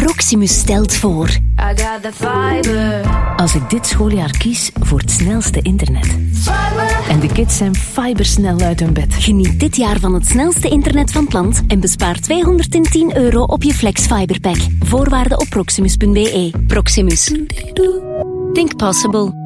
Proximus stelt voor. Als ik dit schooljaar kies voor het snelste internet. En de kids zijn fibersnel uit hun bed. Geniet dit jaar van het snelste internet van het land en bespaar €210 op je Flex Fiberpack. Voorwaarden op proximus.be. Proximus. Think possible.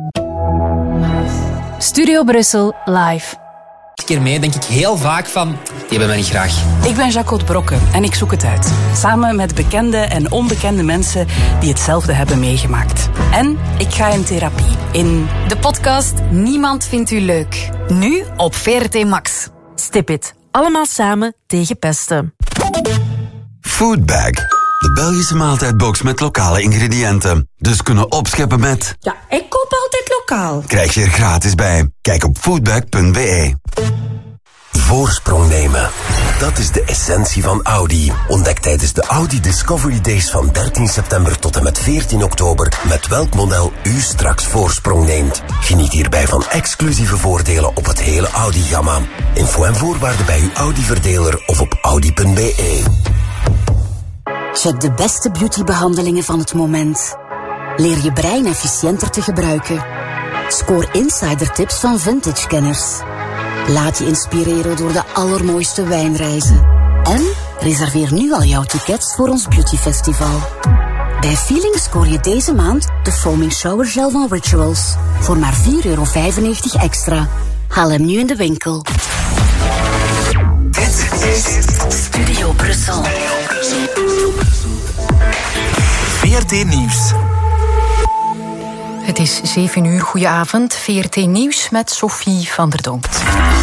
Studio Brussel live. Keer mee denk ik heel vaak van, die hebben mij niet graag. Ik ben Jacques Brokke en ik zoek het uit. Samen met bekende en onbekende mensen die hetzelfde hebben meegemaakt. En ik ga in therapie in de podcast Niemand vindt u leuk. Nu op VRT Max. Stip it. Allemaal samen tegen pesten. Foodbag. De Belgische maaltijdbox met lokale ingrediënten. Dus kunnen opscheppen met... Ja, ik koop altijd lokaal. Krijg je er gratis bij. Kijk op foodbag.be. Voorsprong nemen. Dat is de essentie van Audi. Ontdek tijdens de Audi Discovery Days van 13 september tot en met 14 oktober... met welk model u straks voorsprong neemt. Geniet hierbij van exclusieve voordelen op het hele Audi-gamma. Info en voorwaarden bij uw Audi-verdeler of op audi.be. Check de beste beautybehandelingen van het moment. Leer je brein efficiënter te gebruiken. Scoor insidertips van vintage-kenners. Laat je inspireren door de allermooiste wijnreizen. En reserveer nu al jouw tickets voor ons beautyfestival. Bij Feeling scoor je deze maand de Foaming Shower Gel van Rituals. Voor maar €4,95 extra. Haal hem nu in de winkel. Dit is Studio Brussel. VRT Nieuws. Het is 7:00. Goedenavond. VRT Nieuws met Sophie van der Donkt.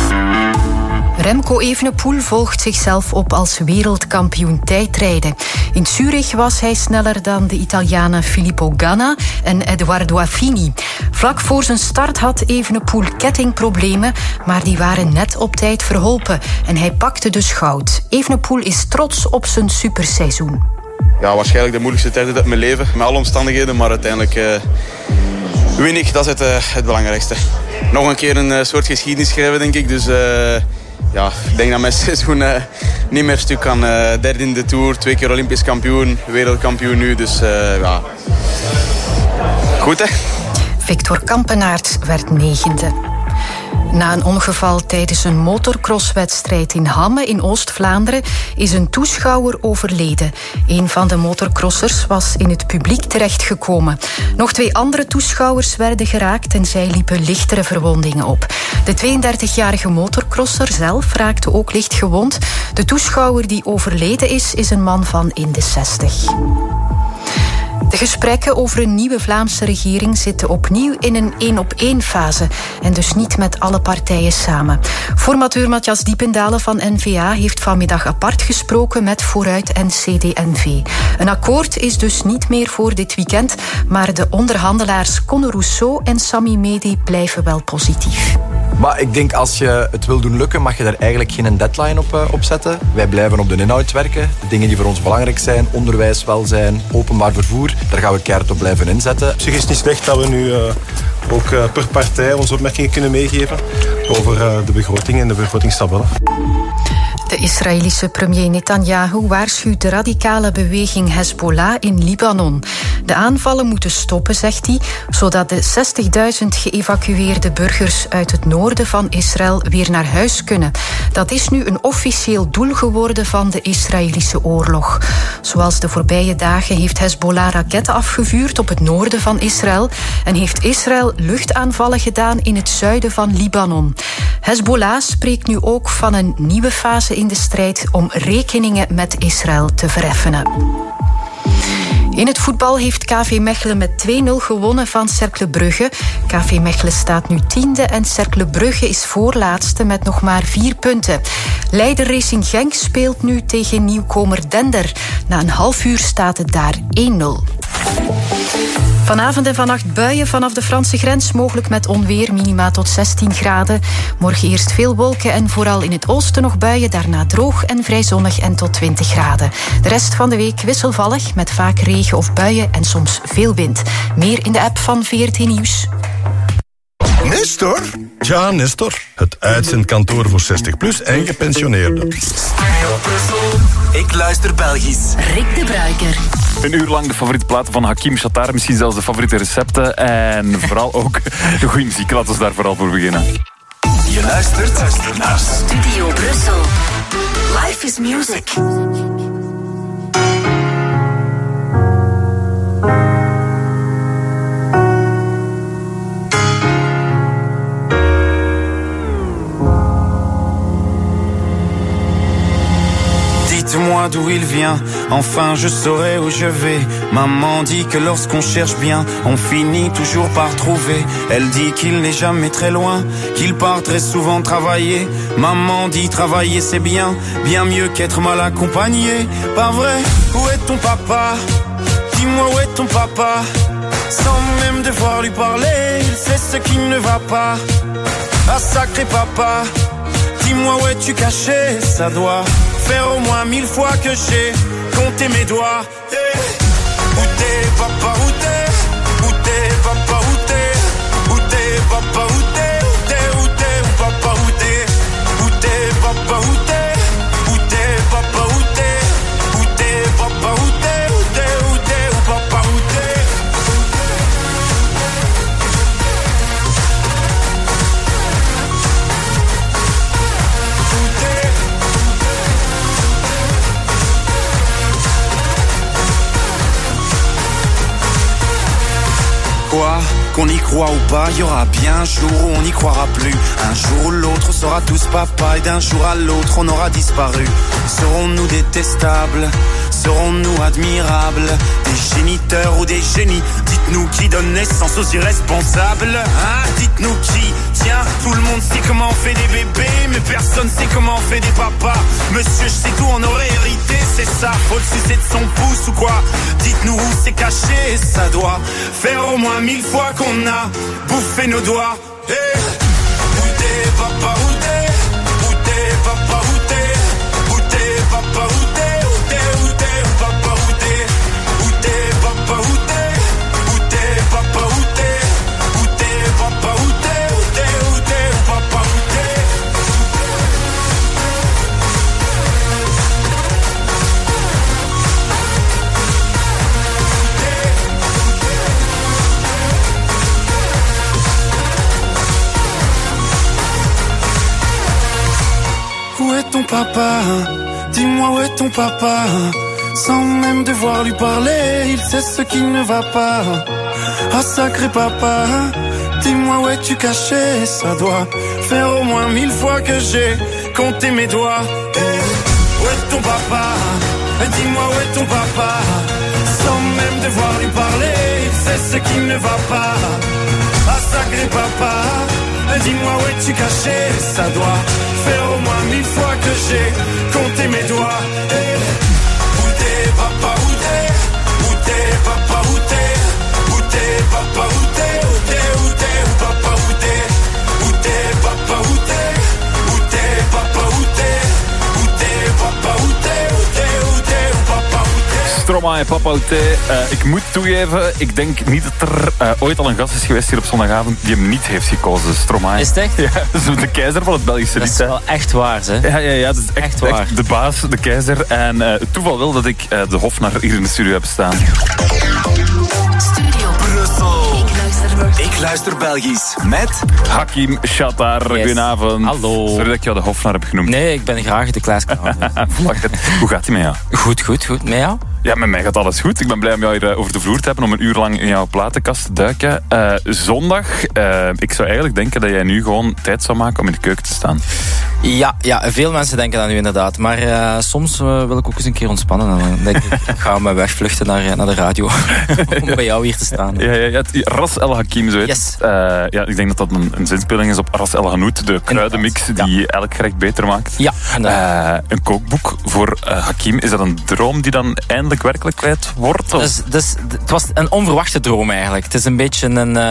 Remco Evenepoel volgt zichzelf op als wereldkampioen tijdrijden. In Zurich was hij sneller dan de Italianen Filippo Ganna en Edoardo Affini. Vlak voor zijn start had Evenepoel kettingproblemen, maar die waren net op tijd verholpen en hij pakte dus goud. Evenepoel is trots op zijn superseizoen. Ja, waarschijnlijk de moeilijkste tijd uit mijn leven, met alle omstandigheden, maar uiteindelijk win ik, dat is het belangrijkste. Nog een keer een soort geschiedenis schrijven, denk ik, dus ja, ik denk dat mijn seizoen niet meer stuk kan. Derde in de Tour, 2 keer Olympisch kampioen, wereldkampioen nu, dus ja, goed hè. Victor Kampenaerts werd 9e. Na een ongeval tijdens een motorcrosswedstrijd in Hamme in Oost-Vlaanderen is een toeschouwer overleden. Een van de motorcrossers was in het publiek terechtgekomen. Nog 2 andere toeschouwers werden geraakt en zij liepen lichtere verwondingen op. De 32-jarige motorcrosser zelf raakte ook licht gewond. De toeschouwer die overleden is een man van in de 60. De gesprekken over een nieuwe Vlaamse regering zitten opnieuw in een 1-op-1 fase en dus niet met alle partijen samen. Formateur Matthias Diependalen van N-VA heeft vanmiddag apart gesproken met Vooruit en CD&V. Een akkoord is dus niet meer voor dit weekend, maar de onderhandelaars Conor Rousseau en Sami Medi blijven wel positief. Maar ik denk als je het wil doen lukken, mag je daar eigenlijk geen deadline op zetten. Wij blijven op de inhoud werken. De dingen die voor ons belangrijk zijn, onderwijs, welzijn, openbaar vervoer, daar gaan we keihard op blijven inzetten. Op zich is het niet slecht dat we nu ook per partij onze opmerkingen kunnen meegeven over de begroting en de begrotingstabellen. De Israëlische premier Netanyahu waarschuwt de radicale beweging Hezbollah in Libanon. De aanvallen moeten stoppen, zegt hij, zodat de 60.000 geëvacueerde burgers uit het noorden van Israël weer naar huis kunnen. Dat is nu een officieel doel geworden van de Israëlische oorlog. Zoals de voorbije dagen heeft Hezbollah raketten afgevuurd op het noorden van Israël en heeft Israël luchtaanvallen gedaan in het zuiden van Libanon. Hezbollah spreekt nu ook van een nieuwe fase in de strijd om rekeningen met Israël te vereffenen. In het voetbal heeft KV Mechelen met 2-0 gewonnen van Cercle Brugge. KV Mechelen staat nu 10e en Cercle Brugge is voorlaatste met nog maar 4 punten. Leider Racing Genk speelt nu tegen nieuwkomer Dender. Na een half uur staat het daar 1-0. Vanavond en vannacht buien vanaf de Franse grens, mogelijk met onweer, minima tot 16 graden. Morgen eerst veel wolken en vooral in het oosten nog buien, daarna droog en vrij zonnig en tot 20 graden. De rest van de week wisselvallig, met vaak regen of buien en soms veel wind. Meer in de app van VRT Nieuws. Nestor? Ja, Nestor. Het uitzendkantoor voor 60+ en gepensioneerden. Ik luister Belgisch. Rick de Bruiker. Een uur lang de favoriete platen van Hakim Shatar. Misschien zelfs de favoriete recepten. En vooral ook de goede muziek. Laten we daar vooral voor beginnen. Je luistert naar Studio Brussel. Life is music. Dites-moi d'où il vient, enfin je saurai où je vais. Maman dit que lorsqu'on cherche bien, on finit toujours par trouver. Elle dit qu'il n'est jamais très loin, qu'il part très souvent travailler. Maman dit travailler c'est bien, bien mieux qu'être mal accompagné. Pas vrai, où est ton papa? Dis-moi où est ton papa? Sans même devoir lui parler, il sait ce qui ne va pas. Ah sacré papa, dis-moi où es-tu caché? Ça doit faire au moins 1000 fois que j'ai compté mes doigts. Hey. Où t'es papa, où t'es? Où t'es papa, où t'es? Où t'es papa, où t'es? Où t'es, où t'es, où papa, où t'es? Où t'es papa, où t'es? Où t'es papa, où t'es? Où t'es papa, où t'es? Où t'es, où t'es, où papa, où t'es? Quoi? Qu'on y croit ou pas, il y aura bien un jour où on n'y croira plus. Un jour ou l'autre, on sera tous papa et d'un jour à l'autre, on aura disparu. Serons-nous détestables? Serons-nous admirables? Des géniteurs ou des génies? Dites-nous qui donne naissance aux irresponsables. Hein? Dites-nous qui? Tiens, tout le monde sait comment on fait des bébés, mais personne sait comment on fait des papas. Monsieur, je sais tout, on aurait hérité, c'est ça. Faut le sucer de son pouce ou quoi? Dites-nous où c'est caché, ça doit faire au moins 1000 fois qu'on a bouffé nos doigts. Hey. Où t'es papa, où t'es? Où t'es papa, où t'es? Où t'es papa, où t'es? Où t'es, où t'es, où papa, où t'es? Où t'es papa, où t'es? Où t'es papa, où t'es? Où t'es papa, où t'es? Où t'es, où t'es, où papa, où t'es? Où est ton papa? Dis-moi où est ton papa? Sans même devoir lui parler, il sait ce qui ne va pas. Ah sacré papa, dis-moi où es-tu caché? Ça doit faire au moins 1000 fois que j'ai compté mes doigts. Hey. Où est ton papa? Dis-moi où est ton papa? Sans même devoir lui parler, il sait ce qui ne va pas. Ah sacré papa, dis-moi où es-tu caché? Ça doit faire au moins 1000 fois que j'ai compté mes doigts. Hey. Où t'es papa, où t'es? Où t'es papa, où t'es? Où t'es papa, où t'es? Où t'es, où t'es, où papa, où t'es? Où t'es papa, où t'es? Où t'es papa, où t'es? Où t'es papa, où t'es? Où t'es, où t'es, où papa, où t'es? Stromae en Papa Oute. Ik moet toegeven, ik denk niet dat er ooit al een gast is geweest hier op zondagavond die hem niet heeft gekozen. Stromae. Is het echt? Ja, dat is de keizer van het Belgische lied. Dat is wel echt waar, hè? Ja, dat is echt waar. De baas, de keizer. En het toeval wil dat ik de Hofnar hier in de studio heb staan. Studio Brussel. Ik luister Belgisch met Hakim Shatar. Yes. Goedenavond. Hallo. Sorry dat ik jou de Hofnar heb genoemd. Nee, ik ben graag de Klaaskamer. Hoe gaat hij met jou? Goed. Met jou? Ja, met mij gaat alles goed. Ik ben blij om jou hier over de vloer te hebben, om een uur lang in jouw platenkast te duiken. Zondag, ik zou eigenlijk denken dat jij nu gewoon tijd zou maken om in de keuken te staan. Ja, veel mensen denken dat nu inderdaad. Maar soms wil ik ook eens een keer ontspannen. En dan denk ik ga me wegvluchten naar de radio om bij jou hier te staan. Ja, Ras El Hakim, zo heet. Yes. Ik denk dat een zinspeling is op Ras El Hanout, de kruidenmix die elk gerecht beter maakt. Ja, een kookboek voor Hakim. Is dat een droom die dan eindelijk werkelijkheid wordt? Dus, het was een onverwachte droom eigenlijk. Het is een beetje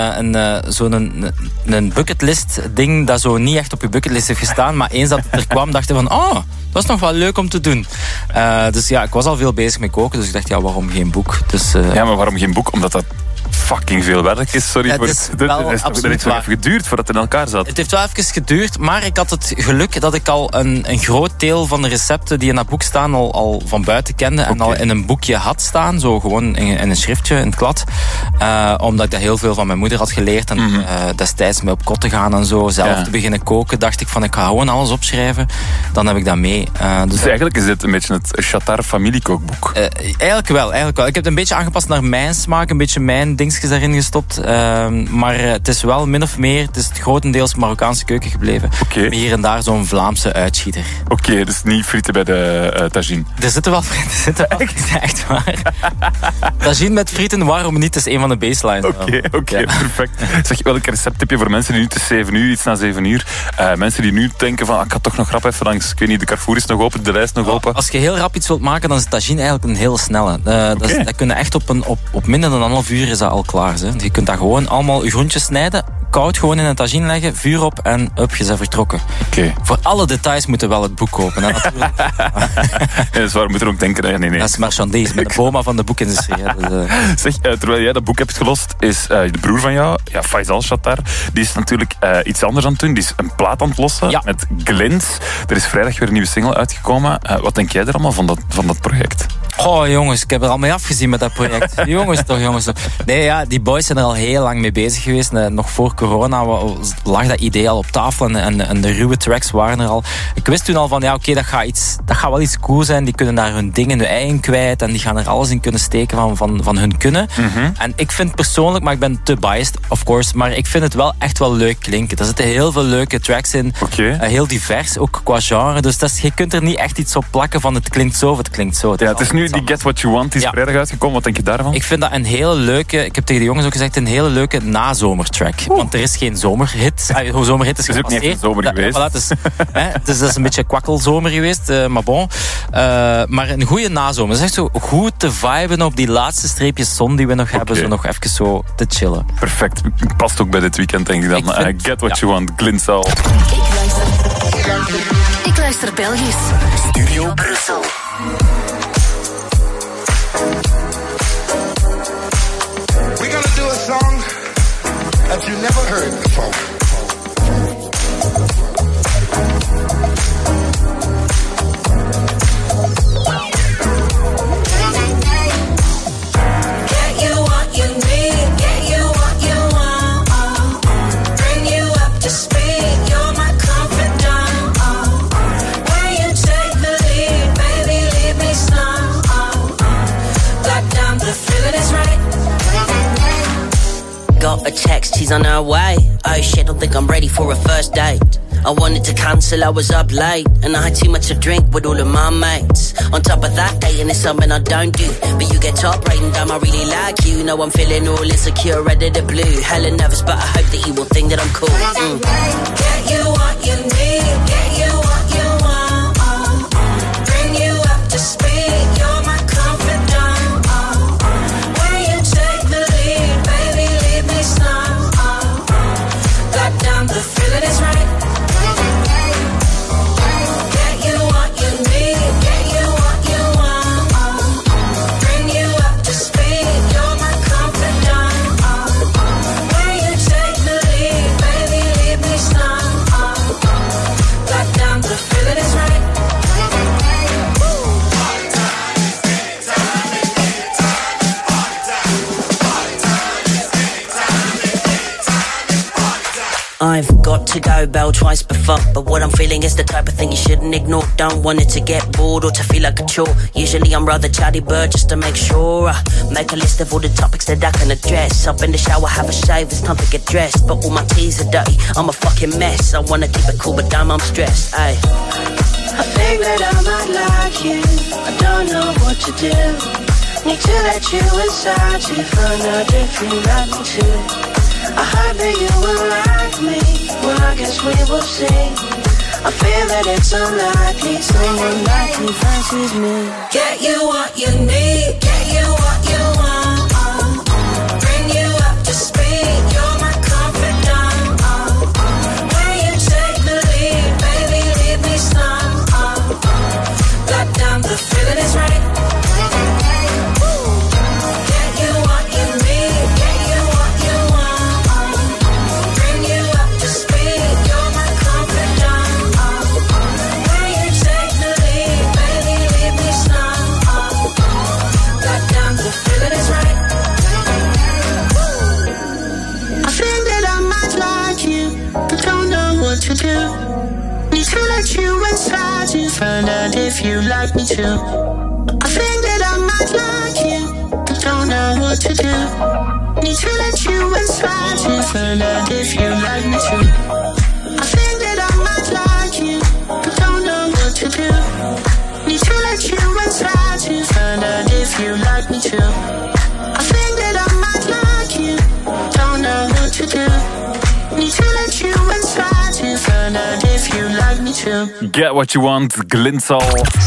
een bucketlist ding dat zo niet echt op je bucketlist heeft gestaan, maar eens dat het er kwam, dacht ik van, dat is nog wel leuk om te doen. Dus ja, ik was al veel bezig met koken, dus ik dacht, ja, waarom geen boek? Dus, Ja, maar waarom geen boek? Omdat dat fucking veel werk is. Sorry voor het. Het heeft wel even geduurd voordat het in elkaar zat. Het heeft wel even geduurd, maar ik had het geluk dat ik al een groot deel van de recepten die in dat boek staan al van buiten kende en al in een boekje had staan, zo gewoon in een schriftje, in het klad. Omdat ik dat heel veel van mijn moeder had geleerd en destijds mee op kot te gaan en zo, zelf te beginnen koken, dacht ik van ik ga gewoon alles opschrijven. Dan heb ik dat mee. Dus eigenlijk is dit een beetje het Chatar familiekookboek. Eigenlijk wel. Ik heb het een beetje aangepast naar mijn smaak, een beetje mijn dingetjes daarin gestopt. Maar het is wel min of meer, het is grotendeels Marokkaanse keuken gebleven. Met hier en daar zo'n Vlaamse uitschieter. Oké, dus niet frieten bij de tagine. Er zitten wel frieten, echt waar. Tagine met frieten, waarom niet? Dat is een van de baselines. Oké, perfect. Zeg, welk recept heb je voor mensen die nu, het is 7 uur, iets na 7 uur, mensen die nu denken van, ik ga toch nog rap even langs, ik weet niet, de Carrefour is nog open, de lijst nog open. Als je heel rap iets wilt maken, dan is tagine eigenlijk een heel snelle. Dat kun je echt op minder dan een half uur is dat al klaar. Hè. Je kunt dat gewoon allemaal je groentjes snijden, koud gewoon in een tagine leggen, vuur op en je bent vertrokken. Voor alle details moeten we wel het boek kopen. Hè, natuurlijk. Dat is waar, we moeten ook denken. Nee. Dat is marchandise, met de boma van de boekindustrie. Zeg, terwijl jij dat boek hebt gelost, is de broer van jou, Faisal Chatar, die is natuurlijk iets anders aan het doen. Die is een plaat aan het lossen met Glint. Er is vrijdag weer een nieuwe single uitgekomen. Wat denk jij er allemaal van dat project? Oh jongens, ik heb er al mee afgezien met dat project. jongens toch. Nee, die boys zijn er al heel lang mee bezig geweest. Nog voor corona lag dat idee al op tafel en de ruwe tracks waren er al. Ik wist toen al van, dat gaat wel iets cool zijn. Die kunnen daar hun dingen, hun ei in kwijt en die gaan er alles in kunnen steken van hun kunnen. En ik vind persoonlijk, maar ik ben te biased, of course, maar ik vind het wel echt wel leuk klinken. Er zitten heel veel leuke tracks in. Heel divers, ook qua genre. Dus je kunt er niet echt iets op plakken van het klinkt zo of het klinkt zo. Het is nu die Get What You Want, die is vrijdag uitgekomen. Wat denk je daarvan? Ik vind dat een hele leuke, ik heb tegen de jongens ook gezegd, een hele leuke nazomertrack. Want er is geen zomerhit. Zomerhit is ook niet echt een zomer geweest. Dus dat is een beetje kwakkelzomer geweest, maar bon. Maar een goede nazomer. Dat is echt zo goed te viben op die laatste streepjes zon die we nog hebben, zo nog even zo te chillen. Perfect. Past ook bij dit weekend, denk ik dan. Get What You Want, Glintsal. Ik luister Belgisch. Studio Brussel. We're gonna do a song that you never heard before. Get you what you need, get you what you want. Bring you up to speed, you're my confidant. When you take the lead, baby, leave me slow. Black down, the feeling is right. Got a text, she's on her way. Oh shit, don't think I'm ready for a first date. I wanted to cancel, I was up late, and I had too much to drink with all of my mates. On top of that, dating is something I don't do, but you get top rating, damn, I really like you. Know I'm feeling all insecure, ready to blue. Hella nervous, but I hope that you will think that I'm cool. Get you what you need, get you what you want. Bring you up to speed, you're my confidant. When you take the lead, baby, leave me slow. Black down, the feeling is right. I've got to go, bell twice before. But what I'm feeling is the type of thing you shouldn't ignore. Don't want it to get bored or to feel like a chore. Usually I'm rather chatty bird just to make sure I make a list of all the topics that I can address. Up in the shower, have a shave, it's time to get dressed. But all my teas are dirty, I'm a fucking mess. I wanna keep it cool, but damn, I'm stressed, ayy. I think that I might like you, I don't know what to do. Need to let you inside to find out if you like me too. I hope that you will like me, well I guess we will see. I feel that it's unlikely someone like you fancies me. Get you what you need, get you what you want. Bring you up to speed, you're my confidant. When you take the lead, baby, leave me slow. Black down, the feeling is right. Get you what you need, get you like me too. I think that I might like you, but don't know what to do. Need to let you inside to find out if you like me too. I think that I might like you, but don't know what to do. Need to let you inside to find out if you like me too. I think that I might like you, don't know what to do. Need to let you inside to find out if you like me too. Get what you want, Glintsal.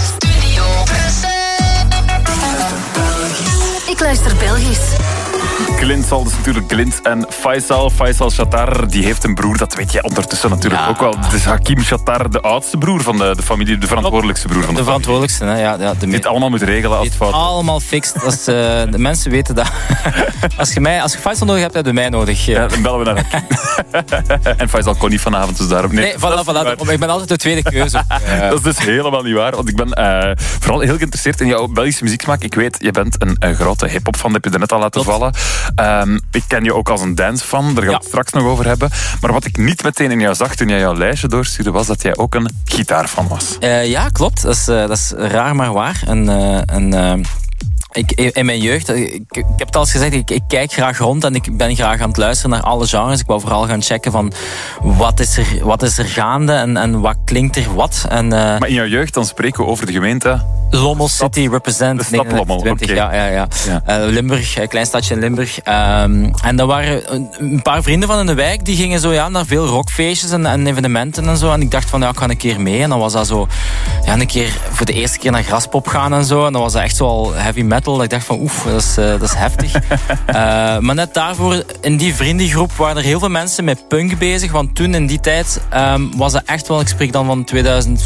Ik luister Belgisch. Glintsal, dus natuurlijk Glint en Faisal. Faisal Chattar, die heeft een broer, dat weet jij ondertussen natuurlijk ook wel. Het is Hakim Chattar, de oudste broer van de familie, de verantwoordelijkste broer van de familie. De verantwoordelijkste, hè. Ja, die het allemaal moet regelen als het fout. Allemaal fixed. De mensen weten dat. Als je Faisal nodig hebt, heb je mij nodig. Ja, dan bellen we naar Hakim. En Faisal kon niet vanavond, dus daarom... Nee, voilà. Ik ben altijd de tweede keuze. Dat is dus helemaal niet waar, want ik ben vooral heel geïnteresseerd in jouw Belgische muzieksmaak. Ik weet, je bent een grote hip-hop fan, dat heb je er net al laten vallen. Ik ken je ook als een dancefan, daar gaan we het straks nog over hebben. Maar wat ik niet meteen in jou zag toen jij jouw lijstje doorstuurde, was dat jij ook een gitaarfan was. Ja, klopt. Dat is raar maar waar. In mijn jeugd, ik heb het al eens gezegd, ik kijk graag rond en ik ben graag aan het luisteren naar alle genres. Ik wou vooral gaan checken van wat is er gaande en wat klinkt er wat. Maar in jouw jeugd, dan spreken we over de gemeente... Lommel City Represent. De stad Lommel, oké. Ja. Limburg, klein stadje in Limburg. En dat waren een paar vrienden van in de wijk, die gingen zo naar veel rockfeestjes en evenementen en zo. En ik dacht van, ik ga een keer mee. En dan was dat zo, een keer voor de eerste keer naar Graspop gaan en zo. En dan was dat echt zo al heavy metal. Dat ik dacht van, dat is heftig. Maar net daarvoor, in die vriendengroep, waren er heel veel mensen met punk bezig. Want toen, in die tijd, was dat echt wel, ik spreek dan van 2000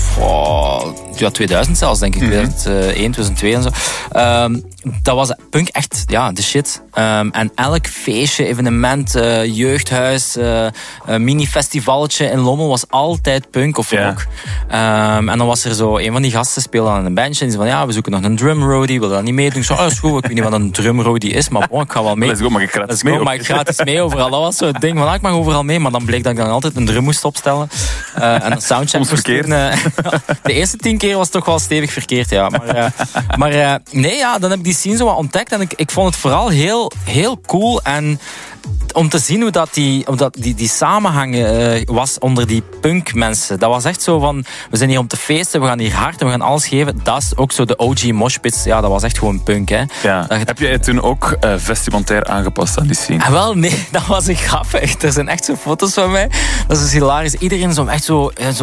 zelfs, denk ik. 2001, 2002 en zo. Dat was punk echt, de shit. En elk feestje, evenement, jeugdhuis, mini-festivalletje in Lommel was altijd punk of rock. En dan was er zo, een van die gasten speelde aan een bandje en die zei van, we zoeken nog een drumroadie, wil dat niet meedoen? Ik zei, is goed, ik weet niet wat een drumroadie is, maar ik ga wel mee. Let's go, mag ik gratis mee? Mag ik gratis mee overal. Dat was zo het ding van, ik mag overal mee, maar dan bleek dat ik dan altijd een drum moest opstellen. En een soundcheck soms verkeerd. De eerste 10 keer was het toch wel stevig verkeerd, ja. Maar dan heb ik die scene zo wat ontdekt en ik vond het vooral heel, heel cool en om te zien hoe die samenhang was onder die punkmensen. Dat was echt zo van, we zijn hier om te feesten, we gaan hier hard en we gaan alles geven. Dat is ook zo de OG moshpits. Ja, dat was echt gewoon punk, hè. Ja. Heb jij toen ook vestimentair aangepast aan die scene? Wel, nee, dat was een grappig. Er zijn echt zo foto's van mij. Dat is dus hilarisch. Iedereen zo echt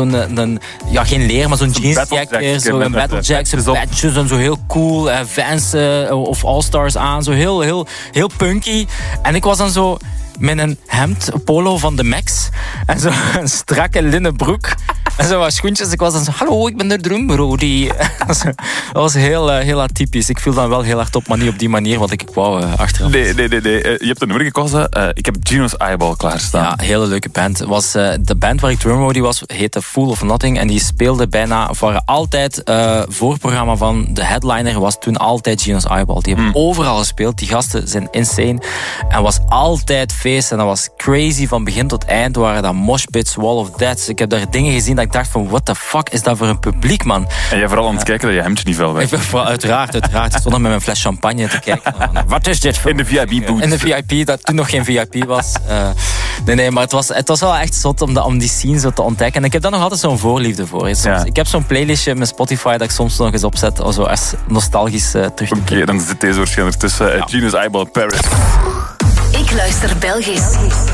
geen leer, maar zo'n jeansjack, zo'n battlejack, zo'n badges en zo heel cool, Vans of All-Stars aan, zo heel, heel, heel punky. En ik was dan zo met een hemd, polo van de Max en zo een strakke linnen broek en zo wat schoentjes. Ik was dan zo, hallo, ik ben de drumroadie. Dat was heel, heel atypisch. Ik viel dan wel heel hard op, maar niet op die manier wat ik wou achteraf. Nee. Je hebt een nummer gekozen. Ik heb Gino's Eyeball klaarstaan. Ja, hele leuke band. De band waar ik drumroadie was, heette Fool of Nothing en die speelde waren altijd voorprogramma van de headliner was toen altijd Gino's Eyeball. Die hebben overal gespeeld. Die gasten zijn insane en was altijd feest en dat was crazy van begin tot eind. Waren dat moshpits, Wall of Death. Ik heb daar dingen gezien dat ik dacht van what the fuck is dat voor een publiek, man. En jij vooral aan het kijken dat je hemdje niet fel weg. Uiteraard. Ik stond nog met mijn fles champagne te kijken. Wat is dit voor... In de VIP-booth. In de VIP, dat toen nog geen VIP was. Nee, maar het was wel echt zot om die scene zo te ontdekken. En ik heb daar nog altijd zo'n voorliefde voor. Ik heb zo'n playlistje met Spotify dat ik soms nog eens opzet, zo als nostalgisch terug. Oké, dan zit deze waarschijnlijk tussen Gino's Eyeball Paris. Ik luister Belgisch.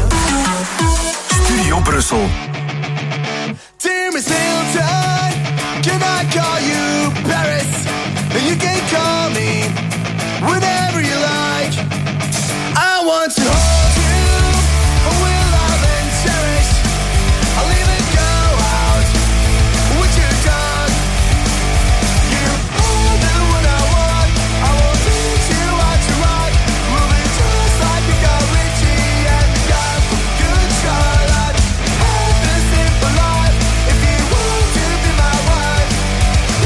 Studio Brussel. Dear Miss Hilton, can I call you Paris? And you can call me whenever you like. I want to hold you, will love and cherish. I'll even go out with your dog. You're more than what I want. I will teach you how to rock. We'll be just like we got Richie and got good Charlotte. Have a simple life if you want to be my wife.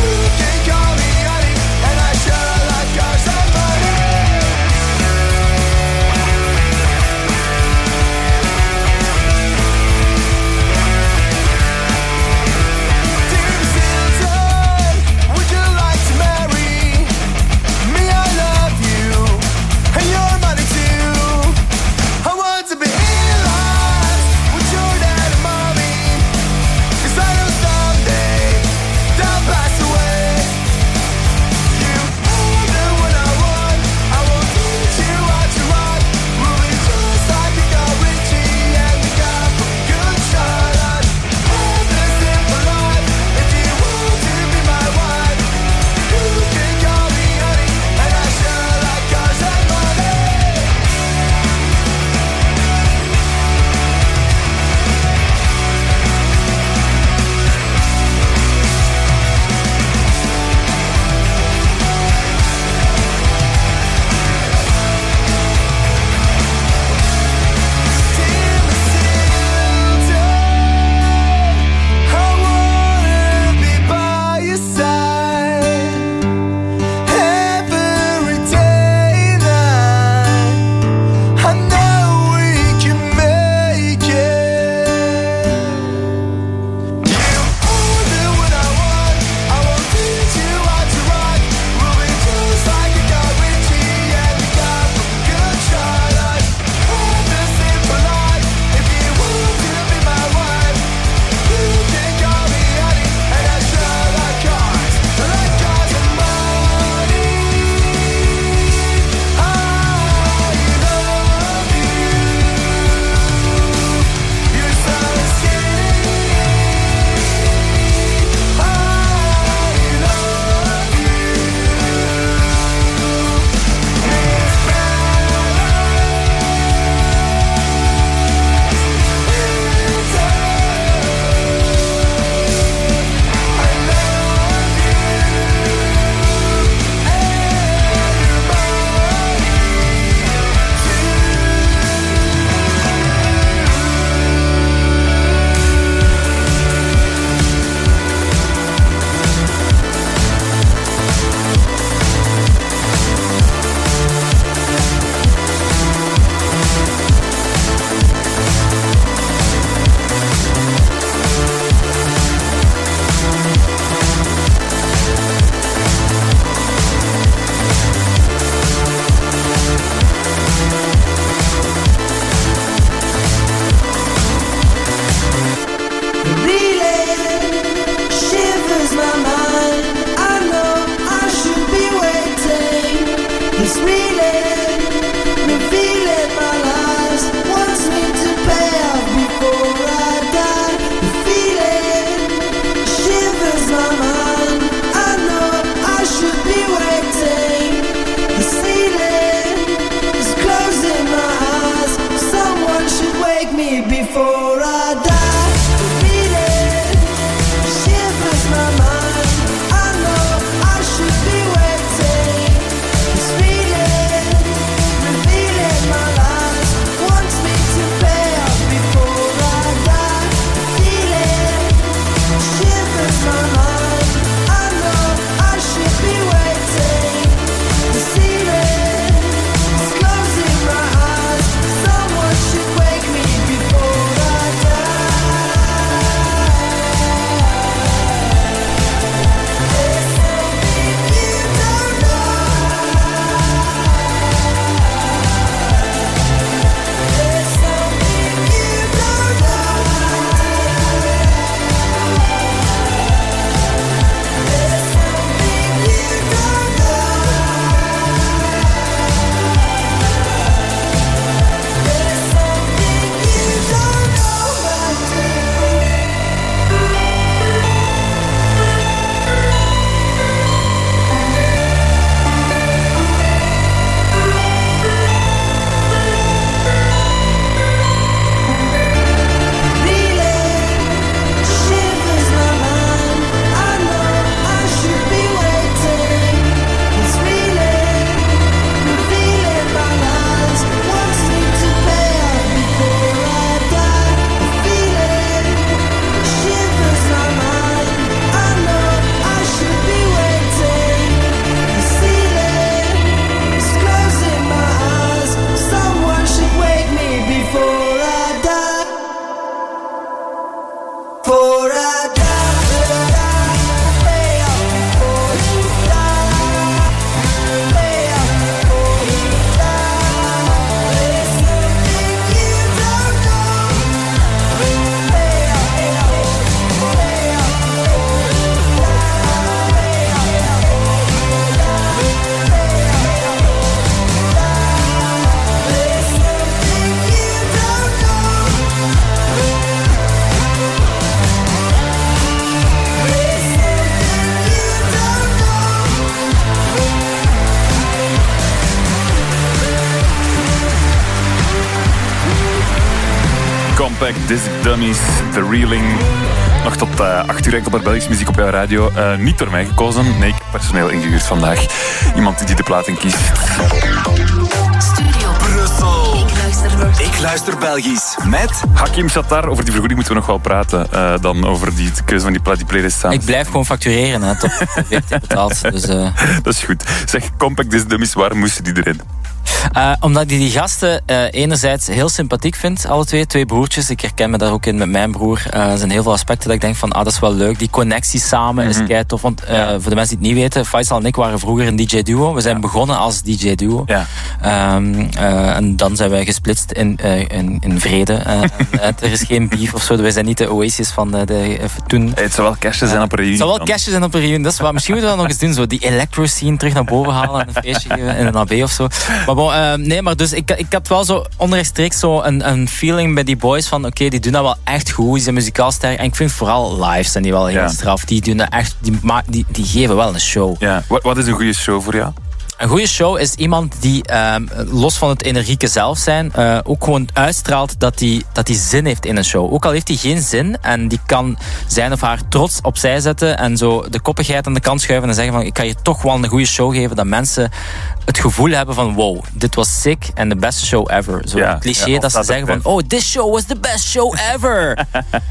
Compact, Disc Dummies, The Reeling. Nog tot 8 uur enkel bij Belgische muziek op jouw radio. Niet door mij gekozen, nee, ik heb personeel ingehuurd vandaag. Iemand die de platen kiest. Studio Brussel. Ik luister Belgisch. Met Hakim Shatar. Over die vergoeding moeten we nog wel praten. Dan over de keuze van die playlist samen. Ik blijf gewoon factureren, hè, tot de betaald. Dus, dat is goed. Zeg, Compact Disc Dummies, waar moesten die erin? Omdat ik die gasten enerzijds heel sympathiek vind, alle twee broertjes. Ik herken me daar ook in met mijn broer. Er zijn heel veel aspecten dat ik denk van, dat is wel leuk. Die connectie samen is kei tof. Want voor de mensen die het niet weten, Faisal en ik waren vroeger een DJ-duo. We zijn begonnen als DJ-duo. Ja. En dan zijn wij gesplitst in vrede. Er is geen beef of zo. Wij zijn niet de Oasis van toen. Het zou wel cashje zijn op een reunie. Het zou wel cashje zijn op een reunie. Dat is wat. Misschien moeten we dat nog eens doen. Zo die electro-scene terug naar boven halen en een feestje geven in een AB of zo. Maar bon, nee, maar dus ik had wel zo onrechtstreeks zo een feeling bij die boys van oké, die doen dat wel echt goed, die zijn muzikaal sterk. En ik vind vooral live zijn die wel heel straf. Die doen dat echt, die geven wel een show. Ja. Wat is een goede show voor jou? Een goede show is iemand die, los van het energieke zelf zijn, ook gewoon uitstraalt dat hij zin heeft in een show. Ook al heeft hij geen zin en die kan zijn of haar trots opzij zetten en zo de koppigheid aan de kant schuiven en zeggen van ik kan je toch wel een goede show geven, dat mensen het gevoel hebben van wow, dit was sick en de beste show ever. Zo het cliché dat ze zeggen van oh, this show was the best show ever.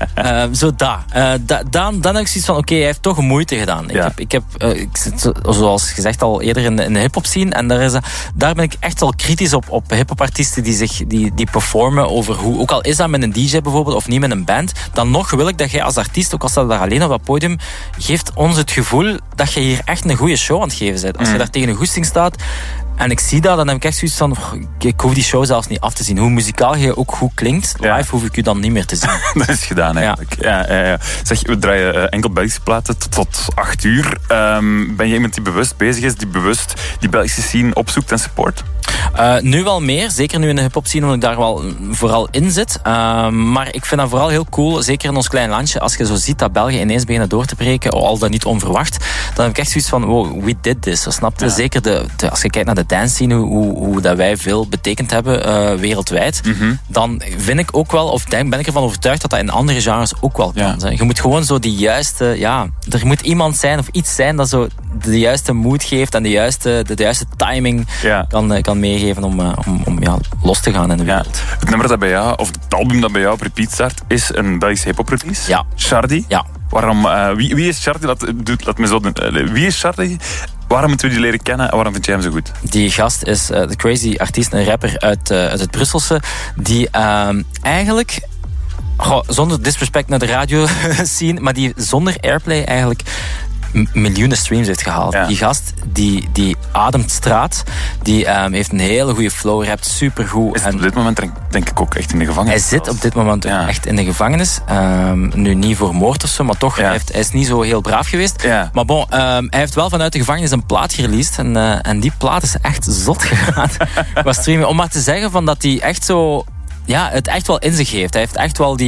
Dan heb ik zoiets van oké, hij heeft toch moeite gedaan. Ik zit zoals gezegd al eerder in de hip-hop scene en daar ben ik echt wel kritisch op hip-hop artiesten die performen over hoe, ook al is dat met een DJ bijvoorbeeld of niet met een band, dan nog wil ik dat jij als artiest, ook al staat daar alleen op dat podium, geeft ons het gevoel dat je hier echt een goede show aan het geven bent. Als je daar tegen een goesting staat en ik zie dat, dan heb ik echt zoiets van ik hoef die show zelfs niet af te zien. Hoe muzikaal je ook goed klinkt, live hoef ik u dan niet meer te zien. Dat is gedaan eigenlijk. Ja. Zeg, we draaien enkel Belgische platen tot 8 uur. Ben je iemand die bewust bezig is, die bewust die Belgische scene opzoekt en support? Nu wel meer, zeker nu in de hip-hop scene, omdat ik daar wel vooral in zit. Maar ik vind dat vooral heel cool, zeker in ons klein landje, als je zo ziet dat België ineens begint door te breken, al dat niet onverwacht, dan heb ik echt zoiets van, wow, we did this. Snap je? Ja. Zeker als je kijkt naar de dance scene, hoe dat wij veel betekend hebben wereldwijd, dan vind ik ook wel, ben ik ervan overtuigd dat dat in andere genres ook wel kan zijn. Je moet gewoon zo die juiste, er moet iemand zijn of iets zijn dat zo de juiste mood geeft en de juiste timing kan meegeven om los te gaan in de wereld. Het nummer dat bij jou, of het album dat bij jou op repeat start, is een Belgische hip-hop release. Ja. Shardy. Ja. Waarom, wie is Shardy? Laat me zo doen. Wie is Shardy? Waarom moeten we die leren kennen en waarom vind jij hem zo goed? Die gast is de crazy artiest, een rapper uit het Brusselse, die eigenlijk, zonder disrespect naar de radio scene, maar die zonder airplay eigenlijk miljoenen streams heeft gehaald. Ja. Die gast, die ademt straat. Die heeft een hele goede flow, rapt supergoed. Is op dit moment denk ik ook echt in de gevangenis? Hij zit op dit moment echt in de gevangenis. Nu niet voor moord of zo, maar toch, hij is niet zo heel braaf geweest. Ja. Maar bon, hij heeft wel vanuit de gevangenis een plaat gereleased. En die plaat is echt zot gegaan. qua streaming. Om maar te zeggen van dat hij echt zo het echt wel in zich heeft. Hij heeft echt wel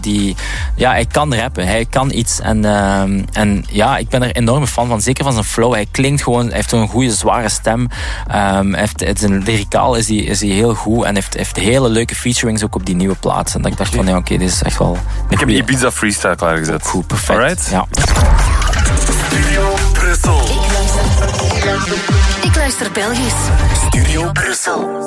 hij kan rappen, hij kan iets. En ik ben er enorme fan van, zeker van zijn flow. Hij klinkt gewoon, hij heeft een goede zware stem. Zijn lyricaal is hij heel goed en heeft hele leuke featurings ook op die nieuwe plaat. En dat ik dacht van, dit is echt wel... Ik heb die Ibiza Freestyle klaargezet. Goed, perfect. Alright? Ja. Studio Brussel. Ik luister Belgisch. Studio Brussel.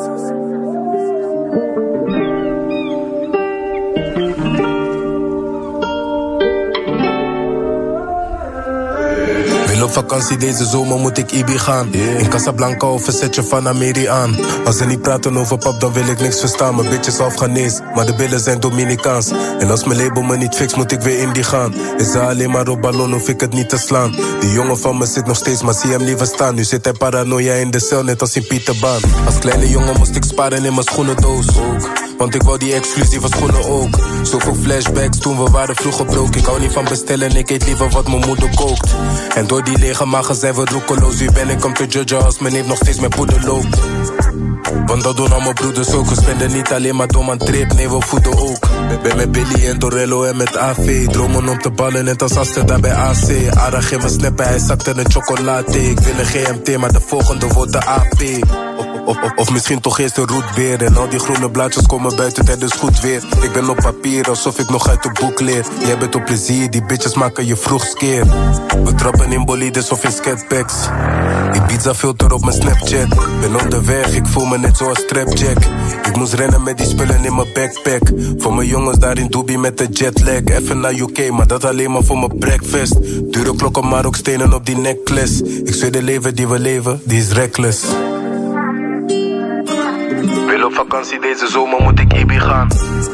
Op vakantie deze zomer moet ik Ibi gaan. In Casablanca of een setje van Ameriaan. Als ze niet praten over pap, dan wil ik niks verstaan. Mijn bitch is Afghanees, maar de billen zijn Dominicaans. En als mijn label me niet fixt, moet ik weer in die gaan. Is ze alleen maar op ballon, hoef ik het niet te slaan. Die jongen van me zit nog steeds, maar zie hem liever staan. Nu zit hij paranoia in de cel, net als in Pieterbaan. Als kleine jongen moest ik sparen in mijn schoenendoos. Want ik wou die exclusieve schoenen ook. Zoveel flashbacks toen we waren vroeger broke. Ik hou niet van bestellen, ik eet liever wat mijn moeder kookt. En door die lege magen zijn we roekeloos. Wie ben ik om te judgen als mijn neef nog steeds mijn poeder loopt? Want dat doen al mijn broeders ook. We spenden niet alleen maar dom aan trip, nee we voeden ook. Ben met Billy en Torello en met AV. Dromen om te ballen net als Amsterdam bij AC. Ara geef me snappen, hij zakte een chocolade. Ik wil een GMT, maar de volgende wordt de AP. Of misschien toch eerst een roetbeer. En al die groene blaadjes komen buiten tijdens goed weer. Ik ben op papier alsof ik nog uit het boek leer. Jij bent op plezier, die bitches maken je vroeg skeer. We trappen in bolides of in skatpacks. Ibiza filter op mijn Snapchat. Ben onderweg, ik voel me net zoals Trapjack. Ik moest rennen met die spullen in mijn backpack. Voor mijn jongens daar in Dubai met de jetlag. Even naar UK, maar dat alleen maar voor mijn breakfast. Dure klokken, maar ook stenen op die necklace. Ik zweer de leven die we leven, die is reckless. Wil op vakantie deze zomer, moet ik Ibi gaan.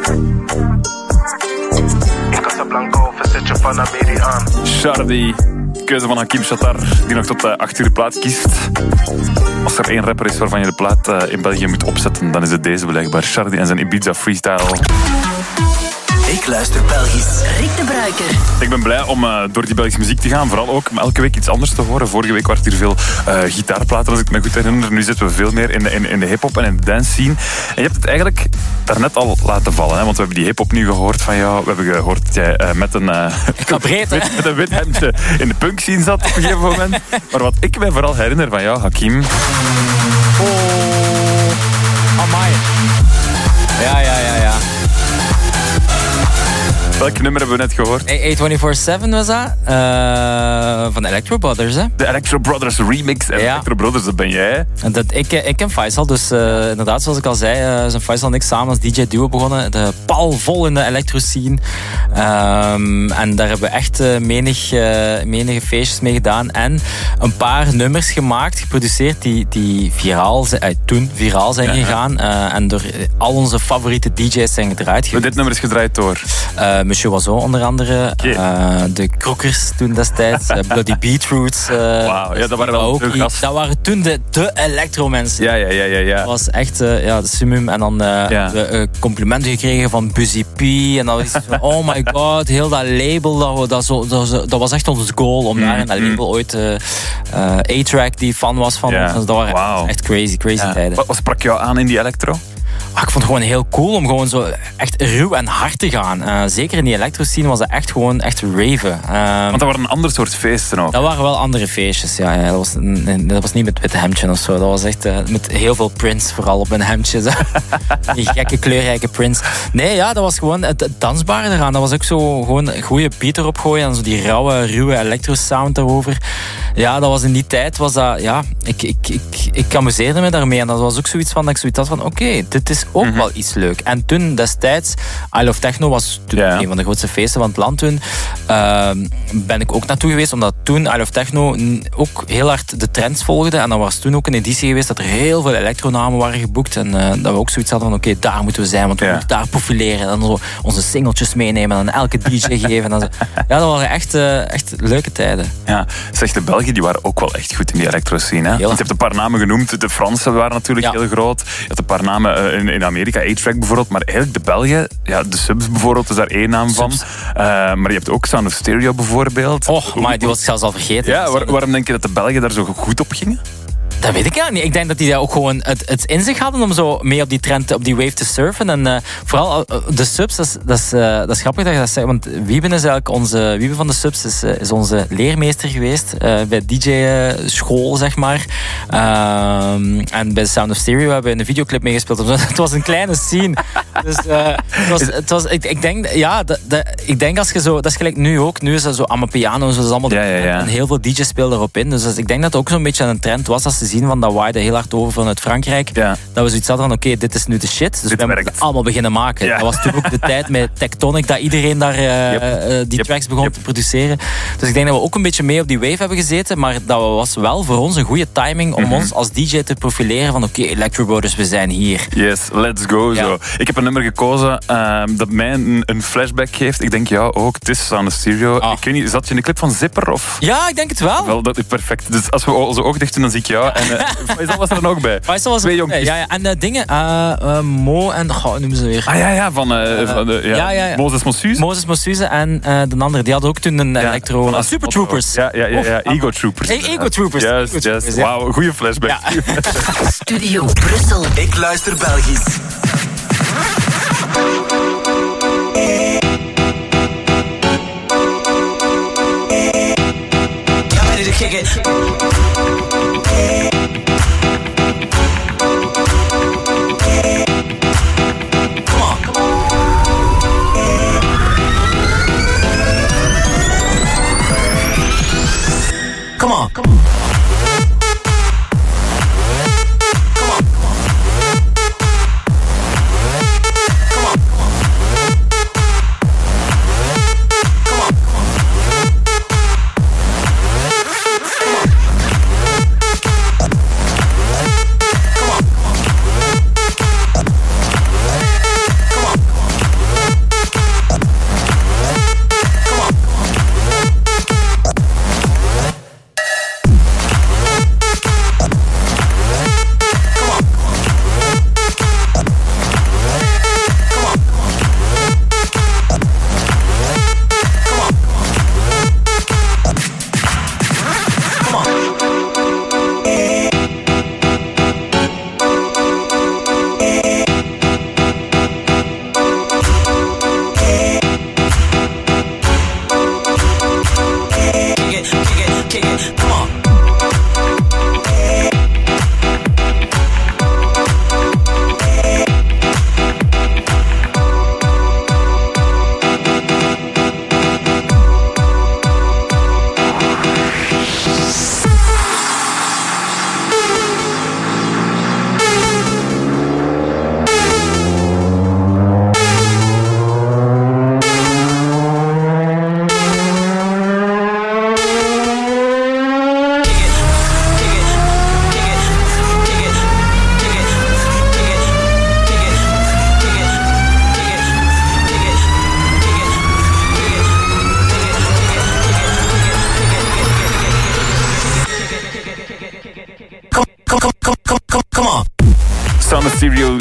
In Casablanca of een setje van Ameri aan. Shardy, keuze van Hakim Shatar, die nog tot 8 uur de plaat kiest. Als er één rapper is waarvan je de plaat in België moet opzetten, dan is het deze blijkbaar. Shardy en zijn Ibiza freestyle. Ik luister Belgisch. Rick de Bruiker. Ik ben blij om door die Belgische muziek te gaan. Vooral ook om elke week iets anders te horen. Vorige week waren hier veel gitaarplaten, als ik me goed herinner. Nu zitten we veel meer in de hip-hop en in de dance scene. En je hebt het eigenlijk daarnet al laten vallen. Hè? Want we hebben die hip-hop nu gehoord van jou. We hebben gehoord dat jij met een wit hemdje in de punk scene zat op een gegeven moment. Maar wat ik me vooral herinner van jou, Hakim. Oh, amai. Ja. Welk nummer hebben we net gehoord? A247 was dat? Van de Electro Brothers, hè? De Electro Brothers remix. En Electro Brothers, dat ben jij. Ik ken Faisal, dus inderdaad, zoals ik al zei, zijn Faisal en ik samen als DJ-duo begonnen. De pal vol in de electro scene. En daar hebben we echt menige feestjes mee gedaan. En een paar nummers gemaakt, geproduceerd, die toen viraal zijn gegaan. En door al onze favoriete DJ's zijn gedraaid. Dit nummer is gedraaid door? Monsieur Oiseau onder andere. De Krokkers toen destijds. Bloody Beetroots. Wauw, ja, dat waren wel veel gasten. Dat waren toen de electro-mensen. Ja. Dat was echt de summum. En dan de complimenten gekregen van Buzzy P. En dan was het van, oh my god, heel dat label, dat was echt ons goal. Om daar in dat label ooit A-Track die fan was van ons. Dat waren echt crazy tijden. Wat sprak jou aan in die electro? Ik vond het gewoon heel cool om gewoon zo echt ruw en hard te gaan. Zeker in die electro-scene was dat echt raven. Want dat waren een ander soort feesten ook. Dat waren wel andere feestjes, ja. Dat was niet met witte hemdje of zo. Dat was echt met heel veel prints, vooral op een hemdje. Die gekke, kleurrijke prints. Nee, ja, dat was gewoon het dansbare eraan. Dat was ook zo gewoon een goede beat erop gooien en zo die rauwe, ruwe electro-sound daarover. Ja, dat was in die tijd, was dat, ja, ik amuseerde me daarmee. En dat was ook zoiets van, dat ik zoiets had van, oké, dit is ook wel iets leuk. En toen destijds, I Love Techno was toen een van de grootste feesten van het land toen. Ben ik ook naartoe geweest, omdat toen I Love Techno ook heel hard de trends volgde. En dan was toen ook een editie geweest dat er heel veel elektronamen waren geboekt. En dat we ook zoiets hadden van, oké, daar moeten we zijn, want we moeten daar profileren. En dan zo onze singeltjes meenemen en elke DJ geven. En zo. Ja, dat waren echt leuke tijden. Ja, zeg, de Belgen die waren ook wel echt goed in die electro-scene. Je hebt een paar namen genoemd. De Fransen waren natuurlijk heel groot. Je hebt een paar namen in Amerika, A-Track bijvoorbeeld. Maar eigenlijk de Belgen, de Subs bijvoorbeeld, is daar één naam van. Maar je hebt ook Sound of Stereo bijvoorbeeld. Maar die was ik zelfs al vergeten. Ja, waarom denk je dat de Belgen daar zo goed op gingen? Dat weet ik eigenlijk niet. Ik denk dat die daar ook gewoon het in zich hadden om zo mee op die trend, op die wave te surfen. En vooral de subs, dat is grappig dat je dat zegt. Want Wiebe is eigenlijk Wiebe van de subs is onze leermeester geweest bij DJ-school, zeg maar. En bij Sound of Stereo hebben we in een videoclip meegespeeld. Het was een kleine scene. Dus ik denk als je zo, dat is gelijk nu ook. Nu is dat zo Amapiano, zo is allemaal en heel veel DJ's spelen erop in. Dus ik denk dat het ook zo'n beetje een trend was als ze zien van dat waaide heel hard over vanuit Frankrijk. Dat we zoiets hadden van oké, dit is nu de shit. Dus we moeten allemaal beginnen maken. Dat was natuurlijk ook de tijd met Tectonic dat iedereen daar die tracks begon te produceren. Dus ik denk dat we ook een beetje mee op die wave hebben gezeten, maar dat was wel voor ons een goede timing om ons als DJ te profileren van oké, Electro Brothers, we zijn hier. Yes, let's go. Zo. Ik heb een nummer gekozen dat mij een flashback geeft. Ik denk jou ook. Het is Sound of Stereo. Ik weet niet, zat je in de clip van Zipper? Of? Ja, ik denk het wel. Wel, dat is perfect. Dus als we onze ogen dichten, dan zie ik jou. En Faisal was er dan ook bij. Faisal was er ook bij. Ja. En dingen, Mo en, noemen ze weer. Van Moses Mossuze. Moses Mossuze en de andere, die hadden ook toen een electro. Super Troopers. Ja. Ego Troopers. Ego Troopers. Yes. Wauw, goede flashback. Studio Brussel. Ik luister Belgisch. Y'all ready to kick it?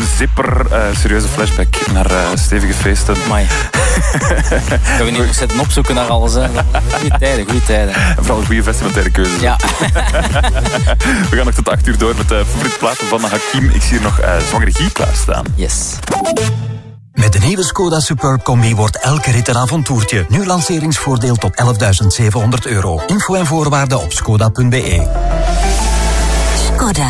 zipper, serieuze flashback naar stevige feesten. Amai. Gaan we niet nog zitten opzoeken naar alles, hè. Goeie tijden. En vooral goede vestimentaire keuzes. Ja. We gaan nog tot 8 uur door met de favoriete platen van Hakim. Ik zie hier nog Zwangere Guy klaarstaan. Yes. Met de nieuwe Skoda Superb Combi wordt elke rit een avontuurtje. Nu lanceringsvoordeel tot €11.700. Info en voorwaarden op skoda.be. Skoda.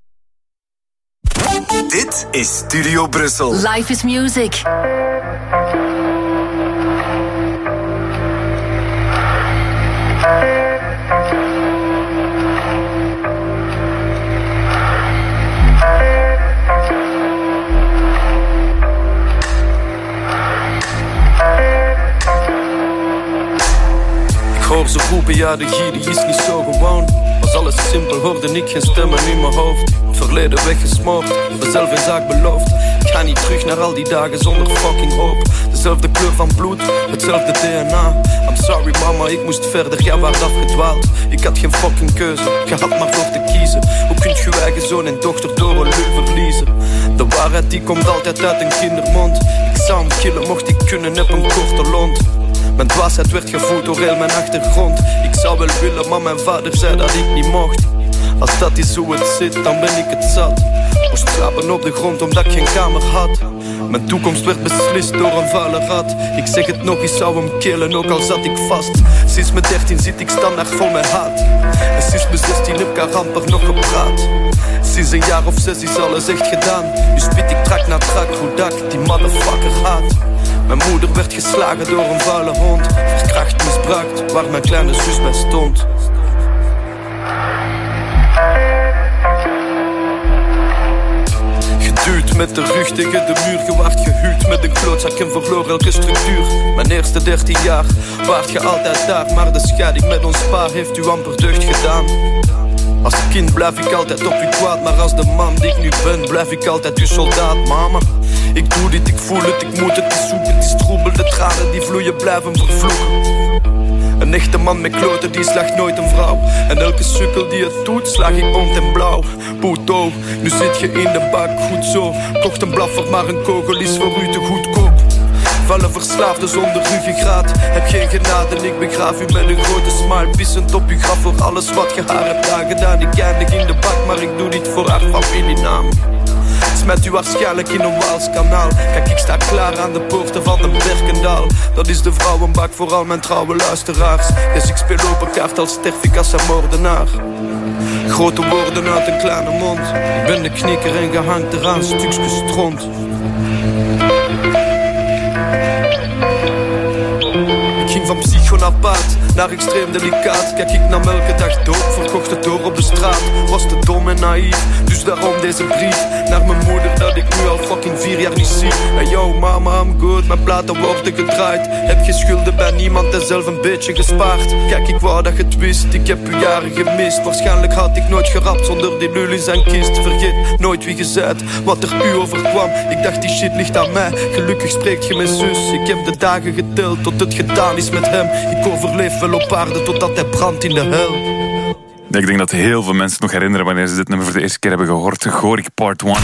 Dit is Studio Brussel. Life is music. Ik hoor ze roepen, ja de Guy die is niet zo gewoon. Was alles simpel, hoorde ik geen stemmen in mijn hoofd. Het verleden weggesmoord, mezelf in zaak beloofd. Ik ga niet terug naar al die dagen zonder fucking hoop. Dezelfde kleur van bloed, hetzelfde DNA. I'm sorry mama, ik moest verder, jij was afgedwaald. Ik had geen fucking keuze, je had maar voor te kiezen. Hoe kunt je eigen zoon en dochter door een lul verliezen? De waarheid die komt altijd uit een kindermond. Ik zou hem killen, mocht ik kunnen, heb een korte lont. Mijn dwaasheid werd gevoed door heel mijn achtergrond. Ik zou wel willen, maar mijn vader zei dat ik niet mocht. Als dat is hoe het zit, dan ben ik het zat. Moest slapen op de grond omdat ik geen kamer had. Mijn toekomst werd beslist door een vuile rat. Ik zeg het nog, ik zou hem killen, ook al zat ik vast. Sinds mijn 13 zit ik standaard vol met haat. En sinds mijn 16 heb ik amper nog gepraat. Sinds een jaar of 6 is alles echt gedaan. Nu spit ik trak na trak, hoe dat ik die motherfucker haat. Mijn moeder werd geslagen door een vuile hond. Verkracht, misbruikt, waar mijn kleine zus bij stond. Geduwd met de rug tegen de muur, je waart gehuwd met een klootzak en verloor elke structuur. Mijn eerste 13 jaar waart je altijd daar, maar de scheiding met ons pa heeft u amper deugd gedaan. Als kind blijf ik altijd op u kwaad, maar als de man die ik nu ben, blijf ik altijd uw soldaat, mama. Ik doe dit, ik voel het, ik moet het is zoek, het is troebel, de tranen die vloeien blijven vervloeken. Een echte man met kloten, die slaagt nooit een vrouw. En elke sukkel die het doet, slaag ik bont en blauw. Puto, nu zit je in de bak, goed zo. Kocht een blaffer, maar een kogel is voor u te goedkoop. Vallen verslaafden zonder ruggengraat. Heb geen genade, ik begraaf u met een grote smile. Pissend op uw graf voor alles wat je haar hebt aangedaan. Ik eindig in de bak, maar ik doe dit voor haar familienaam. Smet u waarschijnlijk in een Waals kanaal. Kijk, ik sta klaar aan de poorten van de Berkendaal. Dat is de vrouwenbak voor al mijn trouwe luisteraars. Dus ik speel open kaart, al sterf ik als een moordenaar. Grote woorden uit een kleine mond. Ik ben de knikker en gehangt eraan stukjes stront. Ik ging van psychonapaat naar extreem delicaat. Kijk ik nam elke dag dood, verkocht het door op de straat. Was te dom en naïef, dus daarom deze brief naar mijn moeder dat ik nu al fucking 4 jaar niet zie. En yo mama, I'm good, mijn platen worden gedraaid. Heb je schulden bij niemand en zelf een beetje gespaard. Kijk, ik wou dat je het wist, ik heb u jaren gemist. Waarschijnlijk had ik nooit gerapt zonder die lul in zijn kist. Vergeet nooit wie je zijt, wat er u overkwam. Ik dacht die shit ligt aan mij, gelukkig spreekt je mijn zus. Ik heb de dagen geteld tot het gedaan is met hem. Ik overleef wel op aarde totdat hij brandt in de hel. Ik denk dat heel veel mensen nog herinneren wanneer ze dit nummer voor de eerste keer hebben gehoord. Gorik Part 1.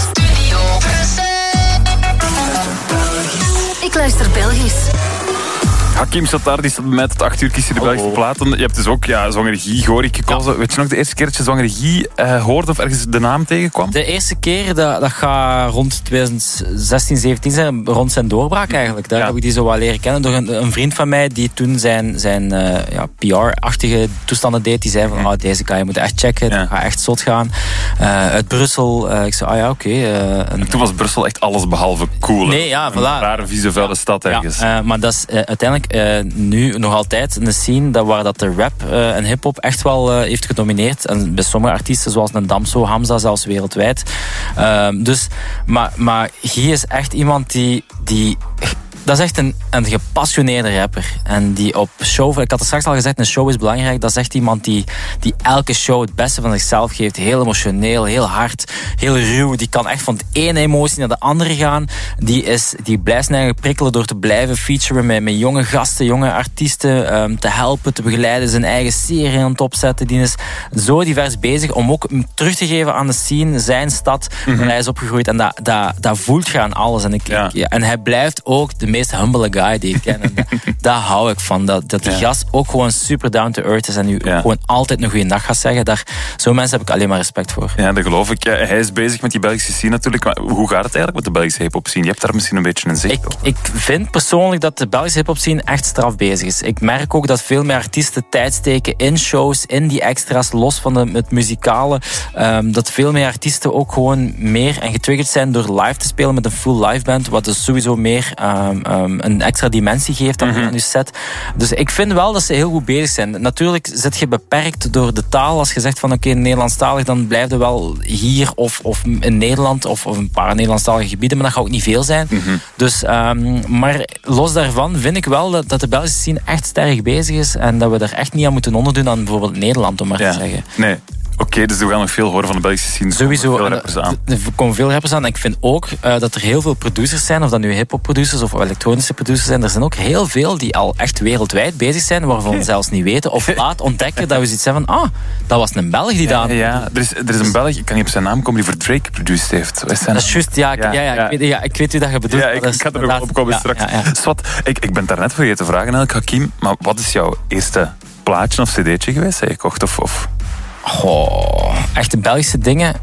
Ik luister Belgisch. Hakim Shatar, die staat bij mij tot 8 uur, kies je de Belgische platen. Je hebt dus ook Zwangere Guy, Gorik gekozen. Ja. Weet je nog de eerste keer dat je Zwangere Guy hoorde of ergens de naam tegenkwam? De eerste keer, dat gaat rond 2016, 17 zijn, rond zijn doorbraak eigenlijk. Daar heb ik die zo wel leren kennen door een vriend van mij die toen zijn PR-achtige toestanden deed. Die zei van, deze kan je moeten echt checken, dat gaat echt zot gaan. Uit Brussel, ik zei, oké. En toen was Brussel echt alles behalve cool. Nee, ja, voilà. Een rare, vieze, vuile stad ergens. Maar dat is uiteindelijk nu nog altijd een scene waar dat de rap en hip-hop echt wel heeft gedomineerd. En bij sommige artiesten, zoals een Damso, Hamza, zelfs wereldwijd. Maar Guy is echt iemand die Dat is echt een gepassioneerde rapper. En die op show... Ik had het straks al gezegd, een show is belangrijk. Dat is echt iemand die elke show het beste van zichzelf geeft. Heel emotioneel, heel hard, heel ruw. Die kan echt van de ene emotie naar de andere gaan. Die blijft eigenlijk prikkelen door te blijven featuren met jonge gasten, jonge artiesten. Te helpen, te begeleiden, zijn eigen serie aan het opzetten. Die is zo divers bezig om ook terug te geven aan de scene, zijn stad, waar hij is opgegroeid. En dat voelt je aan alles. En hij blijft ook de meest humble guy die ik ken. En daar hou ik van. Dat die gast ook gewoon super down to earth is en u gewoon altijd een goede dag gaat zeggen. Zo'n mensen heb ik alleen maar respect voor. Ja, dat geloof ik. Ja, hij is bezig met die Belgische scene natuurlijk. Maar hoe gaat het eigenlijk met de Belgische hip-hop scene? Je hebt daar misschien een beetje een zicht over. Ik vind persoonlijk dat de Belgische hip-hop scene echt straf bezig is. Ik merk ook dat veel meer artiesten tijd steken in shows, in die extra's, los van het muzikale. Dat veel meer artiesten ook gewoon meer en getriggerd zijn door live te spelen met een full live band, wat dus sowieso meer een extra dimensie geeft aan je set. Dus ik vind wel dat ze heel goed bezig zijn. Natuurlijk zit je beperkt door de taal. Als je zegt van oké, Nederlandstalig, dan blijf je wel hier of in Nederland of een paar Nederlandstalige gebieden, maar dat gaat ook niet veel zijn. Dus, maar los daarvan vind ik wel dat de Belgische scene echt sterk bezig is en dat we er echt niet aan moeten onderdoen aan bijvoorbeeld Nederland, om maar te zeggen. Nee. Oké, dus we gaan nog veel horen van de Belgische scene. Sowieso. Veel rappers aan. Er komen veel rappers aan. En ik vind ook dat er heel veel producers zijn, of dat nu hip-hop producers of elektronische producers zijn. Er zijn ook heel veel die al echt wereldwijd bezig zijn, waarvan we zelfs niet weten. Of laat ontdekken dat we zoiets hebben van, dat was een Belg die daar... Ja, er is een Belg, ik kan niet op zijn naam komen, die voor Drake geproduceerd heeft. Dat is juist, ik weet wie dat je bedoelt. Ja, ik ga er nog op komen straks. Swat, ik ben daar net vergeten te vragen, Hakim, maar wat is jouw eerste plaatje of cd'tje geweest dat je kocht? Of... Goh, echte Belgische dingen.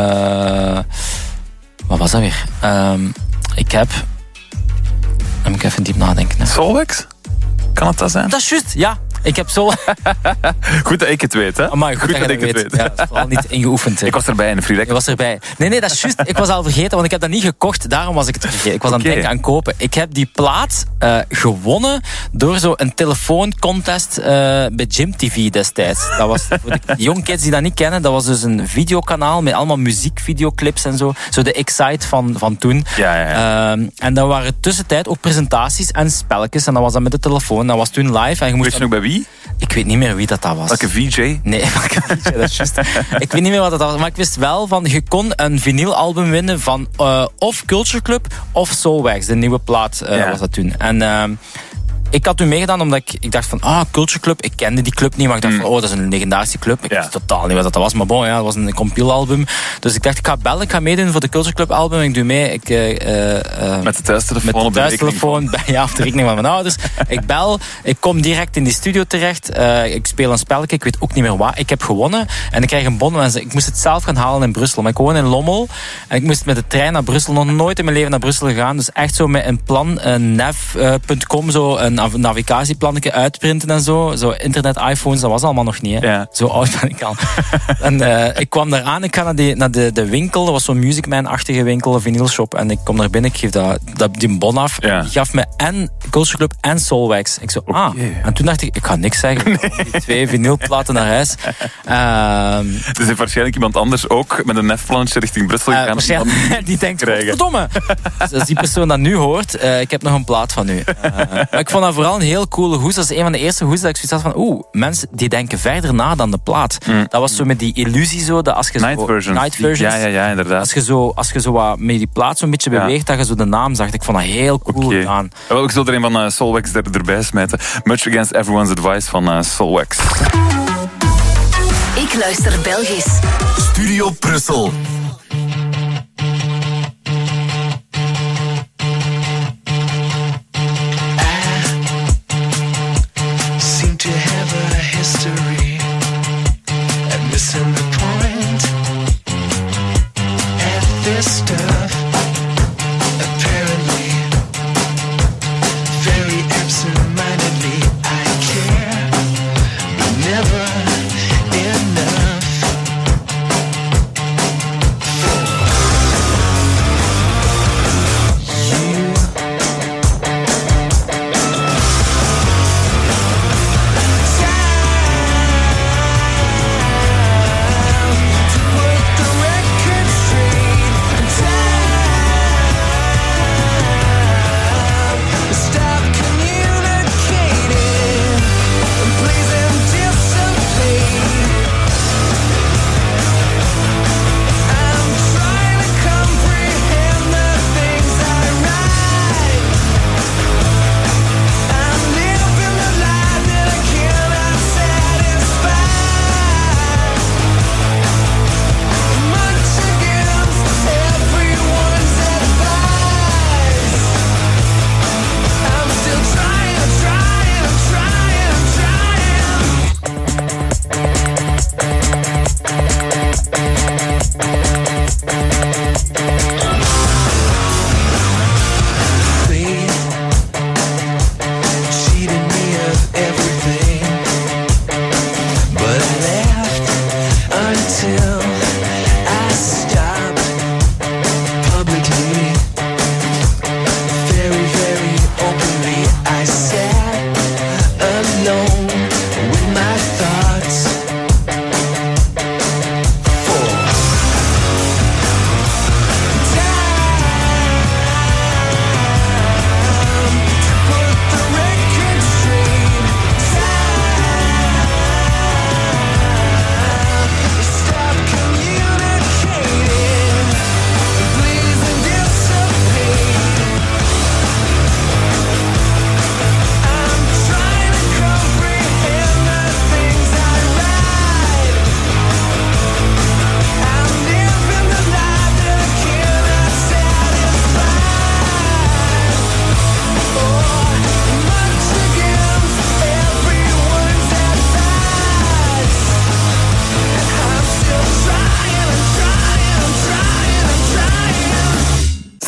Wat was dat weer? Dan moet ik even diep nadenken. Soulwax? Kan het dat zijn? Dat is juist, ja. Ik heb zo... Goed dat ik het weet, hè? Amai, goed dat ik het weet. Ja, dat is vooral niet ingeoefend. Ik was erbij in de free record. Je was erbij. Nee, dat is juist. Ik was al vergeten, want ik heb dat niet gekocht. Daarom was ik het vergeten. Ik was aan het denken aan kopen. Ik heb die plaat gewonnen door zo'n telefooncontest bij Gym TV destijds. Dat was voor de young kids die dat niet kennen. Dat was dus een videokanaal met allemaal muziekvideoclips en zo. Zo de Excite van toen. Ja. En dan waren tussentijd ook presentaties en spelletjes. En dat was dan met de telefoon. Dat was toen live. En je moest weet je nog bij wie? Ik weet niet meer wie dat was. Welke VJ? Nee, welke VJ, dat is juist. Ik weet niet meer wat dat was, maar ik wist wel van, je kon een vinylalbum winnen van of Culture Club of Soulwax, de nieuwe plaat was dat toen. En ik had toen meegedaan omdat ik dacht van, Culture Club, ik kende die club niet, maar ik dacht van, dat is een legendarische club. Ik wist totaal niet wat dat was, maar bon, dat was een compielalbum. Dus ik dacht, ik ga bellen, ik ga meedoen voor de Culture Club album. Ik doe mee. Met de thuistelefoon op de thuistelefoon, of de rekening van mijn ouders. Ik bel, ik kom direct in die studio terecht. Ik speel een spelletje, ik weet ook niet meer wat. Ik heb gewonnen en ik krijg een bon. En ik moest het zelf gaan halen in Brussel. Maar ik woon in Lommel en ik moest met de trein naar Brussel. Nog nooit in mijn leven naar Brussel gegaan. Dus echt zo met een plan, nav.com, zo een navigatieplannetje uitprinten en zo. Zo internet, iPhones, dat was allemaal nog niet. Hè. Ja. Zo oud ben ik al. En ik kwam daar aan, ik ga naar de winkel. Dat was zo'n Music Man-achtige winkel, een vinylshop. En ik kom daar binnen, ik geef die bon af. Ja. Die gaf me en Culture Club en Soulwax. Ik zo, En toen dacht ik ga niks zeggen. Nee. Die 2 vinylplaten naar huis. Dus heeft waarschijnlijk iemand anders ook met een nefplantje richting Brussel gegaan. Die denkt, verdomme. Dus als die persoon dat nu hoort, ik heb nog een plaat van u. Maar ik vond dat vooral een heel coole hoes. Dat is een van de eerste hoes dat ik zoiets had van, mensen die denken verder na dan de plaat. Dat was zo met die illusie zo, dat als je Night versions. Ja, inderdaad. Als je zo wat met die plaat zo'n beetje beweegt, dat je zo de naam zag. Ik vond dat heel cool gedaan. Ik zal er een van Soulwax erbij smijten. Much Against Everyone's Advice van Soulwax. Ik luister Belgisch. Studio Brussel. To have a history at missing the point at this stuff. Apparently, very absent-mindedly, I care, but never enough.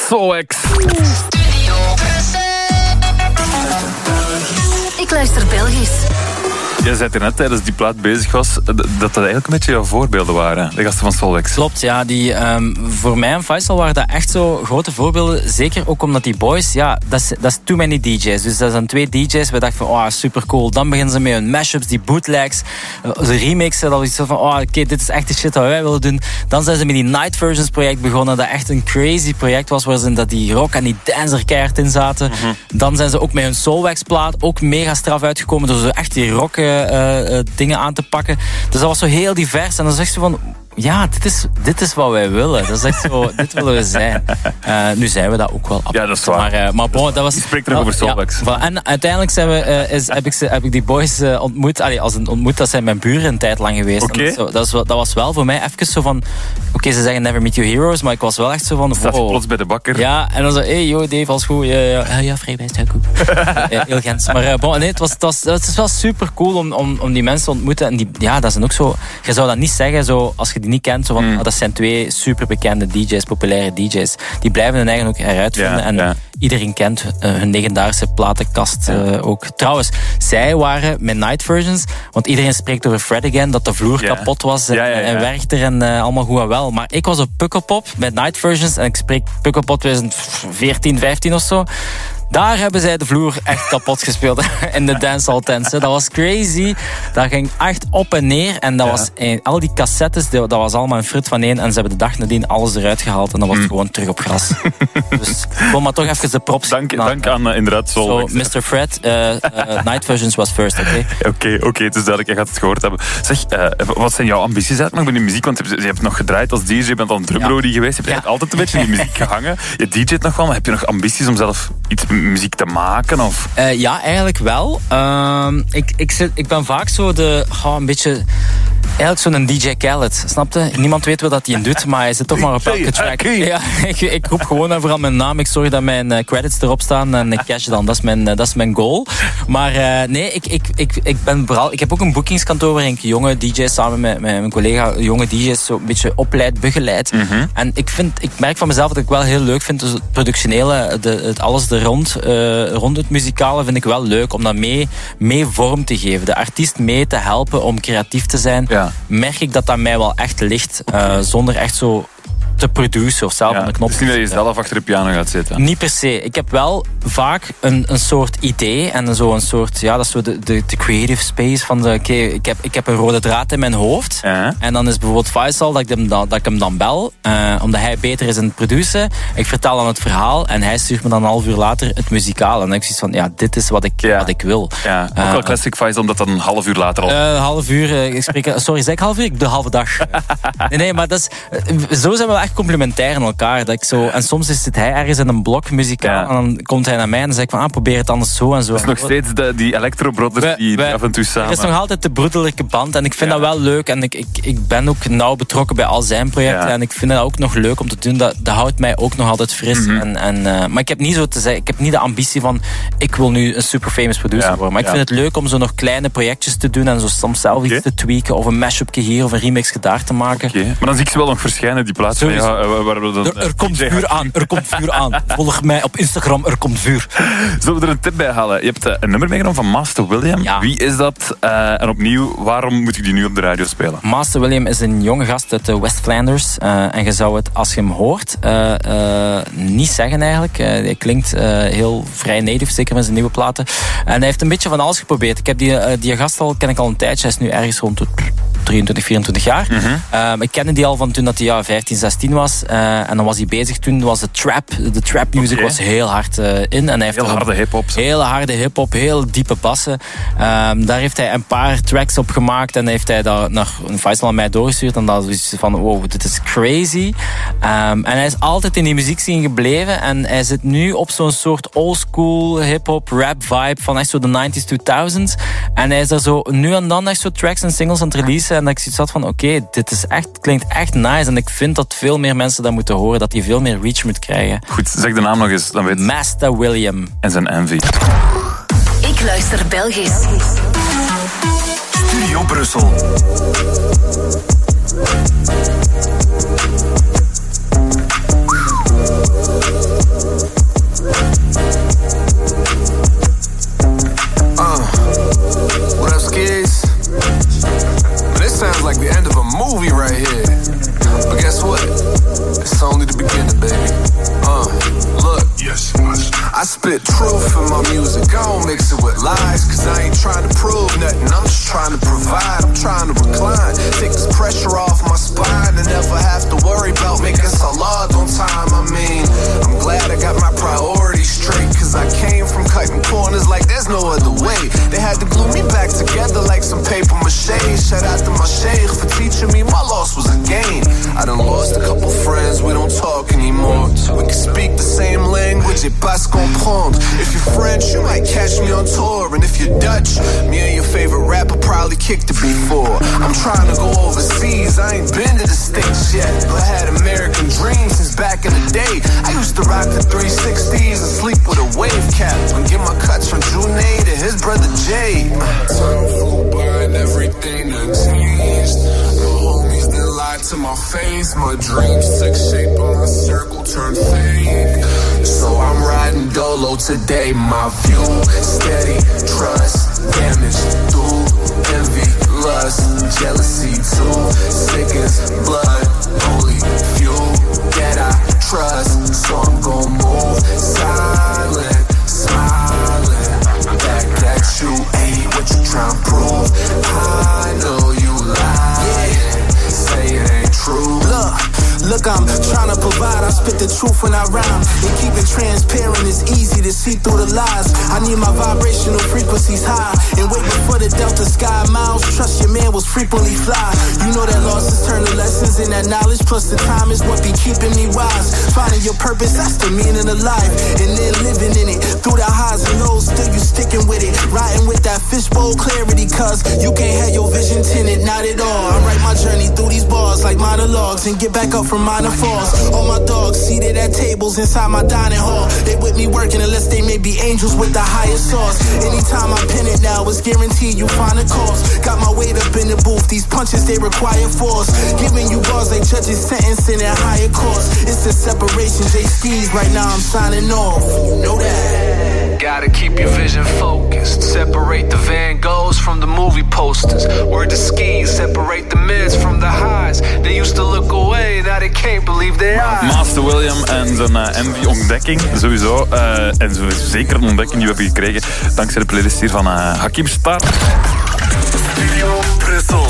Soulwax. Ik luister Belgisch. Jij zei er net tijdens die plaat bezig was dat eigenlijk een beetje jouw voorbeelden waren, de gasten van Soulwax. Klopt, ja. Voor mij en Faisal waren dat echt zo grote voorbeelden. Zeker ook omdat die boys, ja, dat is too many DJ's. Dus dat zijn 2 DJ's. We dachten van, oh, super cool. Dan beginnen ze met hun mashups, die bootlegs, de remixen. Dat was iets van, oh, oké, dit is echt de shit dat wij willen doen. Dan zijn ze met die Night Versions project begonnen. Dat echt een crazy project was, waar ze dat die rock en die dancer keihard in zaten. Mm-hmm. Dan zijn ze ook met hun Soulwax plaat ook mega straf uitgekomen. Door zo echt die rock dingen aan te pakken. Dus dat was zo heel divers. En dan zeg je van, ja, dit is wat wij willen. Dat is echt zo, dit willen we zijn. Nu zijn we dat ook wel. Ja, dat is waar. Maar bon, dat was... Je spreekt terug over Soulwax. Ja, en uiteindelijk heb ik die boys ontmoet. Als een ontmoet, dat zijn mijn buren een tijd lang geweest. Okay. Dat was wel voor mij even zo van... Oké, ze zeggen never meet your heroes, maar ik was wel echt zo van... Staat je plots bij de bakker? Ja, en dan zo, hey, yo, Dave, alles goed? Ja, vrijwijs, heel goed. Heel Gens. Maar bon, nee, het is wel super cool om die mensen te ontmoeten. En dat zijn ook zo... Je zou dat niet zeggen, zo, als je die niet kent, zo van, dat zijn 2 superbekende DJ's, populaire DJ's. Die blijven hun eigen ook heruitvinden. En iedereen kent hun legendarische platenkast ook. Trouwens, zij waren met Night Versions, want iedereen spreekt over Fred Again, dat de vloer kapot was en Werchter en allemaal goed en wel. Maar ik was op Pukkelpop met Night Versions en ik spreek Pukkelpop 2014, 15 of zo. Daar hebben zij de vloer echt kapot gespeeld in de dancehall tents. Dat was crazy. Dat ging echt op en neer. En dat was al die cassettes, dat was allemaal een frit van één. En ze hebben de dag nadien alles eruit gehaald. En dan was het gewoon terug op gras. Dus ik wil maar toch even de props. Dank aan inderdaad Soulwax. Mr. Fred, Night Versions was first, oké? Oké, het is duidelijk. Je gaat het gehoord hebben. Zeg, wat zijn jouw ambities eigenlijk nog bij die muziek? Want je hebt nog gedraaid als DJ, je bent al een drumbrody geweest. Je hebt eigenlijk altijd een beetje in die muziek gehangen. Je DJ't nog wel, maar heb je nog ambities om zelf iets muziek te maken? Of? Ja, eigenlijk wel. Ik ben vaak zo een beetje... Eigenlijk zo'n DJ Khaled, snap je? Niemand weet wat hij doet, maar hij zit toch maar op elke track. Ja, ik roep gewoon overal mijn naam. Ik zorg dat mijn credits erop staan en ik cash dan. Dat is mijn goal. Maar nee, ik ben vooral... Ik heb ook een boekingskantoor waarin ik jonge DJ's samen met mijn collega jonge DJ's zo een beetje opleid, begeleid. Mm-hmm. En ik merk van mezelf dat ik wel heel leuk vind. Dus het productionele, alles er rond het muzikale vind ik wel leuk om dat mee vorm te geven. De artiest mee te helpen om creatief te zijn. Ja. Merk ik dat mij wel echt ligt. Zonder echt zo te produceren of zelf aan de knop. Het is niet dat je zelf achter de piano gaat zitten. Niet per se. Ik heb wel vaak een soort idee en een soort, dat is zo de creative space van ik heb een rode draad in mijn hoofd. En dan is bijvoorbeeld Faisal dat ik hem dan bel, omdat hij beter is in het produceren. Ik vertel dan het verhaal en hij stuurt me dan een half uur later het muzikale. En dan heb ik zoiets van, dit is wat ik wil. Ja, ook wel classic Faisal, omdat dat een half uur later al... Een half uur, zei ik half uur? Ik doe de halve dag. Nee, maar dat is... Zo zijn we wel echt complementair in elkaar. Dat ik zo, en soms zit hij ergens in een blok muzikaal en dan komt hij naar mij en dan zeg ik van probeer het anders zo en zo. Het is nog steeds die Electro Brothers die af en toe samen... Er is nog altijd de broederlijke band en ik vind dat wel leuk en ik ben ook nauw betrokken bij al zijn projecten en ik vind dat ook nog leuk om te doen. Dat houdt mij ook nog altijd fris. Mm-hmm. Maar ik heb niet zo te zeggen, ik heb niet de ambitie van ik wil nu een super famous producer worden. Maar ik vind het leuk om zo nog kleine projectjes te doen en zo soms zelf iets te tweaken of een mashupje hier of een remixje daar te maken. Maar dan zie ik ze wel nog verschijnen, die plaats. Er komt vuur aan. Volg mij op Instagram, er komt vuur. Zullen we er een tip bij halen? Je hebt een nummer meegenomen van Master William. Ja. Wie is dat? En opnieuw, waarom moet ik die nu op de radio spelen? Master William is een jonge gast uit West Flanders. En je zou het, als je hem hoort, niet zeggen eigenlijk. Hij klinkt heel vrij native, zeker met zijn nieuwe platen. En hij heeft een beetje van alles geprobeerd. Ik heb die gast ken ik al een tijdje. Hij is nu ergens rond de 23, 24 jaar. Mm-hmm. Ik kende die al van toen dat hij 15, 16 was. En dan was hij bezig. Toen was de trap music was heel hard in. En hij heeft heel harde hip-hop. Hele harde hip-hop, heel diepe bassen. Daar heeft hij een paar tracks op gemaakt. En heeft hij daar naar Faisal en mij doorgestuurd. En dat was van, wow, dit is crazy. En hij is altijd in die muziekscene gebleven. En hij zit nu op zo'n soort oldschool hip-hop rap vibe van echt zo de 90s, 2000s. En hij is er zo nu en dan echt zo tracks en singles aan het releasen. En dat ik zoiets had van, oké, dit is klinkt echt nice. En ik vind dat veel meer mensen dat moeten horen. Dat hij veel meer reach moet krijgen. Goed, zeg de naam nog eens. Dan weet Master William. En zijn Envy. Ik luister Belgisch. Studio Brussel. I spit truth in my music, I don't mix it with lies, cause I ain't trying to prove nothing, I'm just trying to provide, I'm trying to recline, take this pressure off my spine, and never have to worry about making salad on time. I mean, I'm glad I got my priorities straight, cause I came from cutting corners like there's no other way. They had to glue me back together like some paper mache. Shout out to my sheikh for teaching me my loss was a gain. I done lost a couple friends, we don't talk anymore. We can speak the same language, et pas se comprendre. If you're French, you might catch me on tour. And if you're Dutch, me and your favorite rapper probably kicked it before. I'm trying to go overseas, I ain't been to the States yet, but I had American dreams since back in the day. I used to rock the 360s and sleep with a wave cap and get my cuts from Junaid to his brother Jay. Time flew by and everything done changed. The homies that lied to my face. My dreams took shape and my circle turned fake. So I'm riding dolo today. My view steady, trust, damage, through envy, lust, jealousy too. Sick as blood, only few that I trust. So I'm gon' move silent, smiling. Back at you, ain't what you tryna prove. I know you lie, say it ain't true. Look, I'm trying to provide, I spit the truth when I rhyme. And keep it transparent, it's easy to see through the lies. I need my vibrational frequencies high. And waiting for the Delta Sky miles, trust your man was frequently fly. You know that losses turn to lessons, and that knowledge plus the time is what be keeping me wise. Finding your purpose, that's the meaning of life. And then living in it, through the highs and lows, still you sticking with it. Riding with that fishbowl clarity, cause you can't have your vision tinted, not at all. I write my journey through these bars like monologues and get back up from minor falls. All my dogs seated at tables inside my dining hall. They with me working unless they may be angels with the highest sauce. Anytime I pin it now, it's guaranteed you find a cause. Got my weight up in the booth, these punches they require force. Giving you bars like judges sentencing at higher courts. It's a separation, J skis, right now I'm signing off. You know that. Gotta keep your vision focused. Separate the Van Goghs from the movie posters. Word to skis, separate the mids from the highs. They used to look away, now they can't believe their eyes. Master William en zijn Envy-ontdekking, sowieso. En zeker een ontdekking die we hebben gekregen dankzij de playlist hier van Hakim Star. Studio Brussel.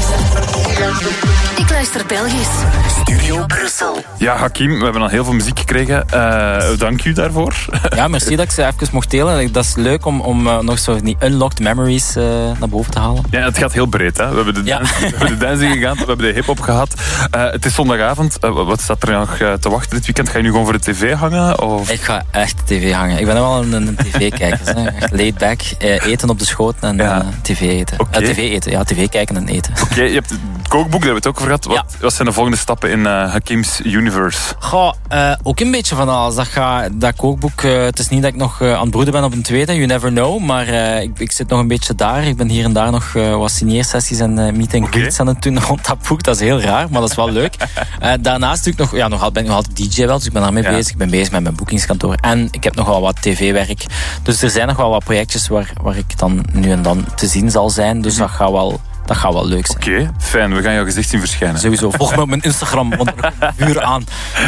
Ik luister Belgisch. Studio Brussel. Ja, Hakim, we hebben al heel veel muziek gekregen. Dank u daarvoor. Ja, merci dat ik ze even mocht delen. Dat is leuk om nog zo die unlocked memories naar boven te halen. Ja, het gaat heel breed. Hè? We hebben de dancing gegaan, we hebben de hip-hop gehad. Het is zondagavond. Wat staat er nog te wachten dit weekend? Ga je nu gewoon voor de tv hangen? Of? Ik ga echt tv hangen. Ik ben wel een tv-kijker. Echt laid back. Eten op de schoot en tv eten. Okay. TV eten. Ja, tv kijken en eten. Oké, je hebt het kookboek, daar hebben we het ook over gehad. Wat zijn de volgende stappen in Hakim's Universe? Ook een beetje van alles. Dat kookboek, het is niet dat ik nog aan het broeden ben op een tweede, you never know, maar ik zit nog een beetje daar. Ik ben hier en daar nog wat signeersessies en meet and greets aan het doen rond dat boek. Dat is heel raar, maar dat is wel leuk. Daarnaast natuurlijk ben ik nog altijd DJ wel, dus ik ben daarmee bezig. Ik ben bezig met mijn boekingskantoor en ik heb nog wel wat tv-werk. Dus er zijn nog wel wat projectjes waar ik dan nu en dan te zien zal zijn. Dus dat gaat wel leuk zijn. Oké, fijn. We gaan jouw gezicht zien verschijnen. Sowieso. Volg me op mijn Instagram, want er komt vuur aan.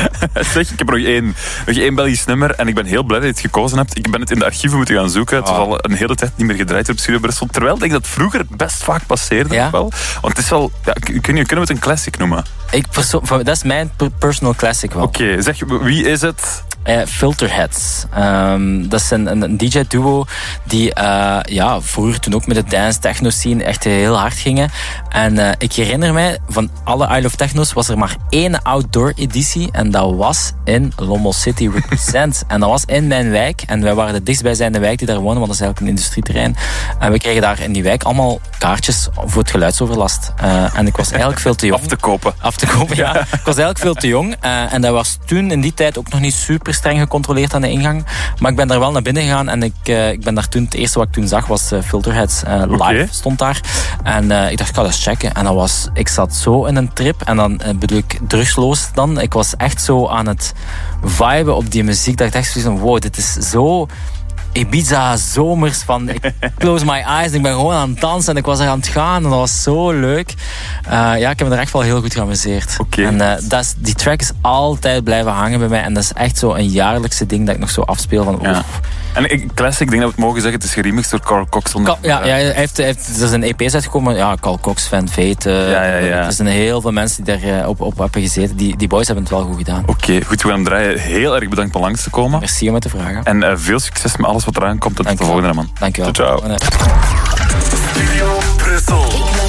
Zeg, ik heb nog één Belgisch nummer en ik ben heel blij dat je het gekozen hebt. Ik ben het in de archieven moeten gaan zoeken. Het is al een hele tijd niet meer gedraaid op Studio Brussel. Terwijl ik dat vroeger best vaak passeerde. Ja? Wel. Want het is wel... Ja, kunnen we het een classic noemen? Dat is mijn personal classic wel. Oké, zeg, wie is het? Filterheads. Dat is een DJ-duo die vroeger toen ook met de dance techno scene echt heel hard gingen. En ik herinner mij, van alle Isle of Techno's was er maar één outdoor editie en dat was in Lommel City Represent. En dat was in mijn wijk en wij waren de dichtstbijzijnde wijk die daar wonen, want dat is eigenlijk een industrieterrein. En we kregen daar in die wijk allemaal kaartjes voor het geluidsoverlast. En ik was eigenlijk veel te jong. Af te kopen, ja. Ik was eigenlijk veel te jong. En dat was toen in die tijd ook nog niet super streng gecontroleerd aan de ingang. Maar ik ben daar wel naar binnen gegaan en ik ben daar toen, het eerste wat ik toen zag was Filterheads live stond daar. En ik dacht, ik ga dat eens checken. En ik zat zo in een trip en dan bedoel ik drugsloos dan. Ik was echt zo aan het viben op die muziek dat ik dacht van, wow, dit is zo Ibiza-zomers van ik close my eyes en ik ben gewoon aan het dansen en ik was er aan het gaan en dat was zo leuk. Ik heb me er echt wel heel goed geamuseerd. Okay. En die track is altijd blijven hangen bij mij en dat is echt zo een jaarlijkse ding dat ik nog zo afspeel van ja. En Classic, ik denk dat we het mogen zeggen, het is geremixed door Carl Cox. Er is een EP uitgekomen, Carl Cox, Van Veet. Er zijn heel veel mensen die daar op hebben gezeten. Die boys hebben het wel goed gedaan. Oké, goed, we gaan hem draaien. Heel erg bedankt om langs te komen. Merci om het te vragen. En veel succes met alles wat eraan komt. Tot de volgende, man. Dankjewel. Ciao. Studio Brussel.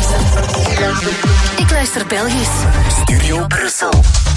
Ik luister Belgisch. Studio Brussel.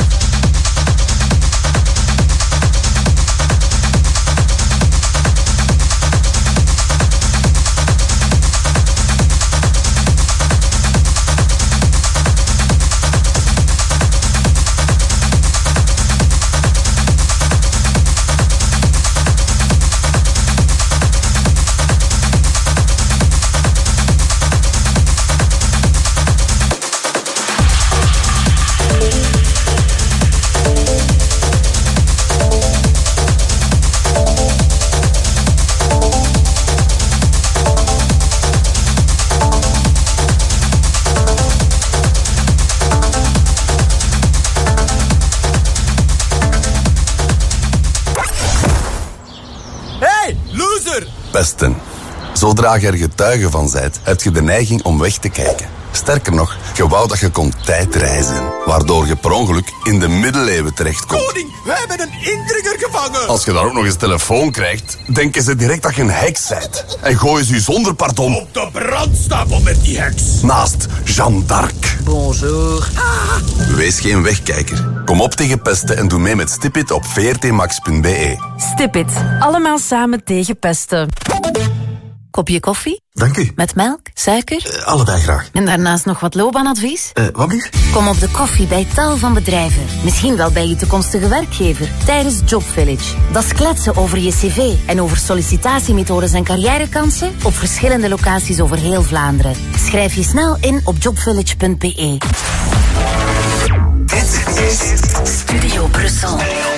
Pesten. Zodra je er getuige van bent, heb je de neiging om weg te kijken. Sterker nog, je wou dat je kon tijdreizen, waardoor je per ongeluk in de middeleeuwen terechtkomt. Koning, we hebben een indringer gevangen! Als je daar ook nog eens telefoon krijgt, denken ze direct dat je een heks bent. En gooien ze je zonder pardon op de brandstapel met die heks. Naast Jeanne d'Arc. Bonjour. Wees geen wegkijker. Kom op tegen pesten en doe mee met Stipit op vrtmax.be. Stipit. Allemaal samen tegen pesten. Kopje koffie? Dank u. Met melk, suiker? Allebei graag. En daarnaast nog wat loopbaanadvies? Wat lief? Kom op de koffie bij tal van bedrijven. Misschien wel bij je toekomstige werkgever. Tijdens Job Village. Dat is kletsen over je cv en over sollicitatiemethodes en carrièrekansen op verschillende locaties over heel Vlaanderen. Schrijf je snel in op jobvillage.be. Dit is Studio Brussel.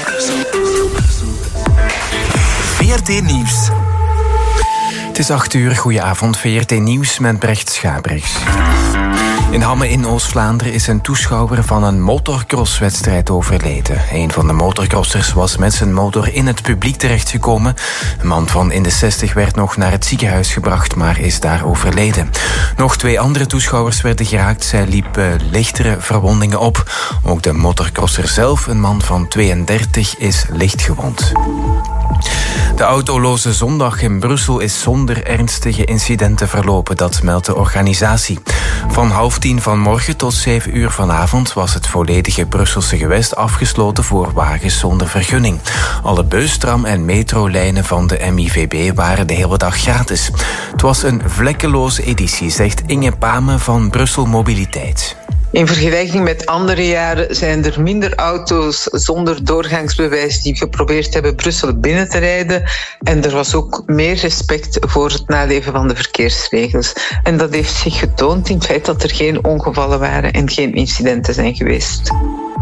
VRT Nieuws. Het is 8:00, goedenavond, VRT Nieuws met Brecht Schabrichs. In Hamme in Oost-Vlaanderen is een toeschouwer van een motorcrosswedstrijd overleden. Een van de motorcrossers was met zijn motor in het publiek terechtgekomen. Een man van in de 60 werd nog naar het ziekenhuis gebracht, maar is daar overleden. Nog 2 andere toeschouwers werden geraakt. Zij liepen lichtere verwondingen op. Ook de motorcrosser zelf, een man van 32, is licht gewond. De autoloze zondag in Brussel is zonder ernstige incidenten verlopen, dat meldt de organisatie. Van 9:30 vanmorgen tot 7:00 vanavond was het volledige Brusselse gewest afgesloten voor wagens zonder vergunning. Alle bus-, tram- en metrolijnen van de MIVB waren de hele dag gratis. Het was een vlekkeloze editie, zegt Inge Pame van Brussel Mobiliteit. In vergelijking met andere jaren zijn er minder auto's zonder doorgangsbewijs die geprobeerd hebben Brussel binnen te rijden. En er was ook meer respect voor het naleven van de verkeersregels. En dat heeft zich getoond in het feit dat er geen ongevallen waren en geen incidenten zijn geweest.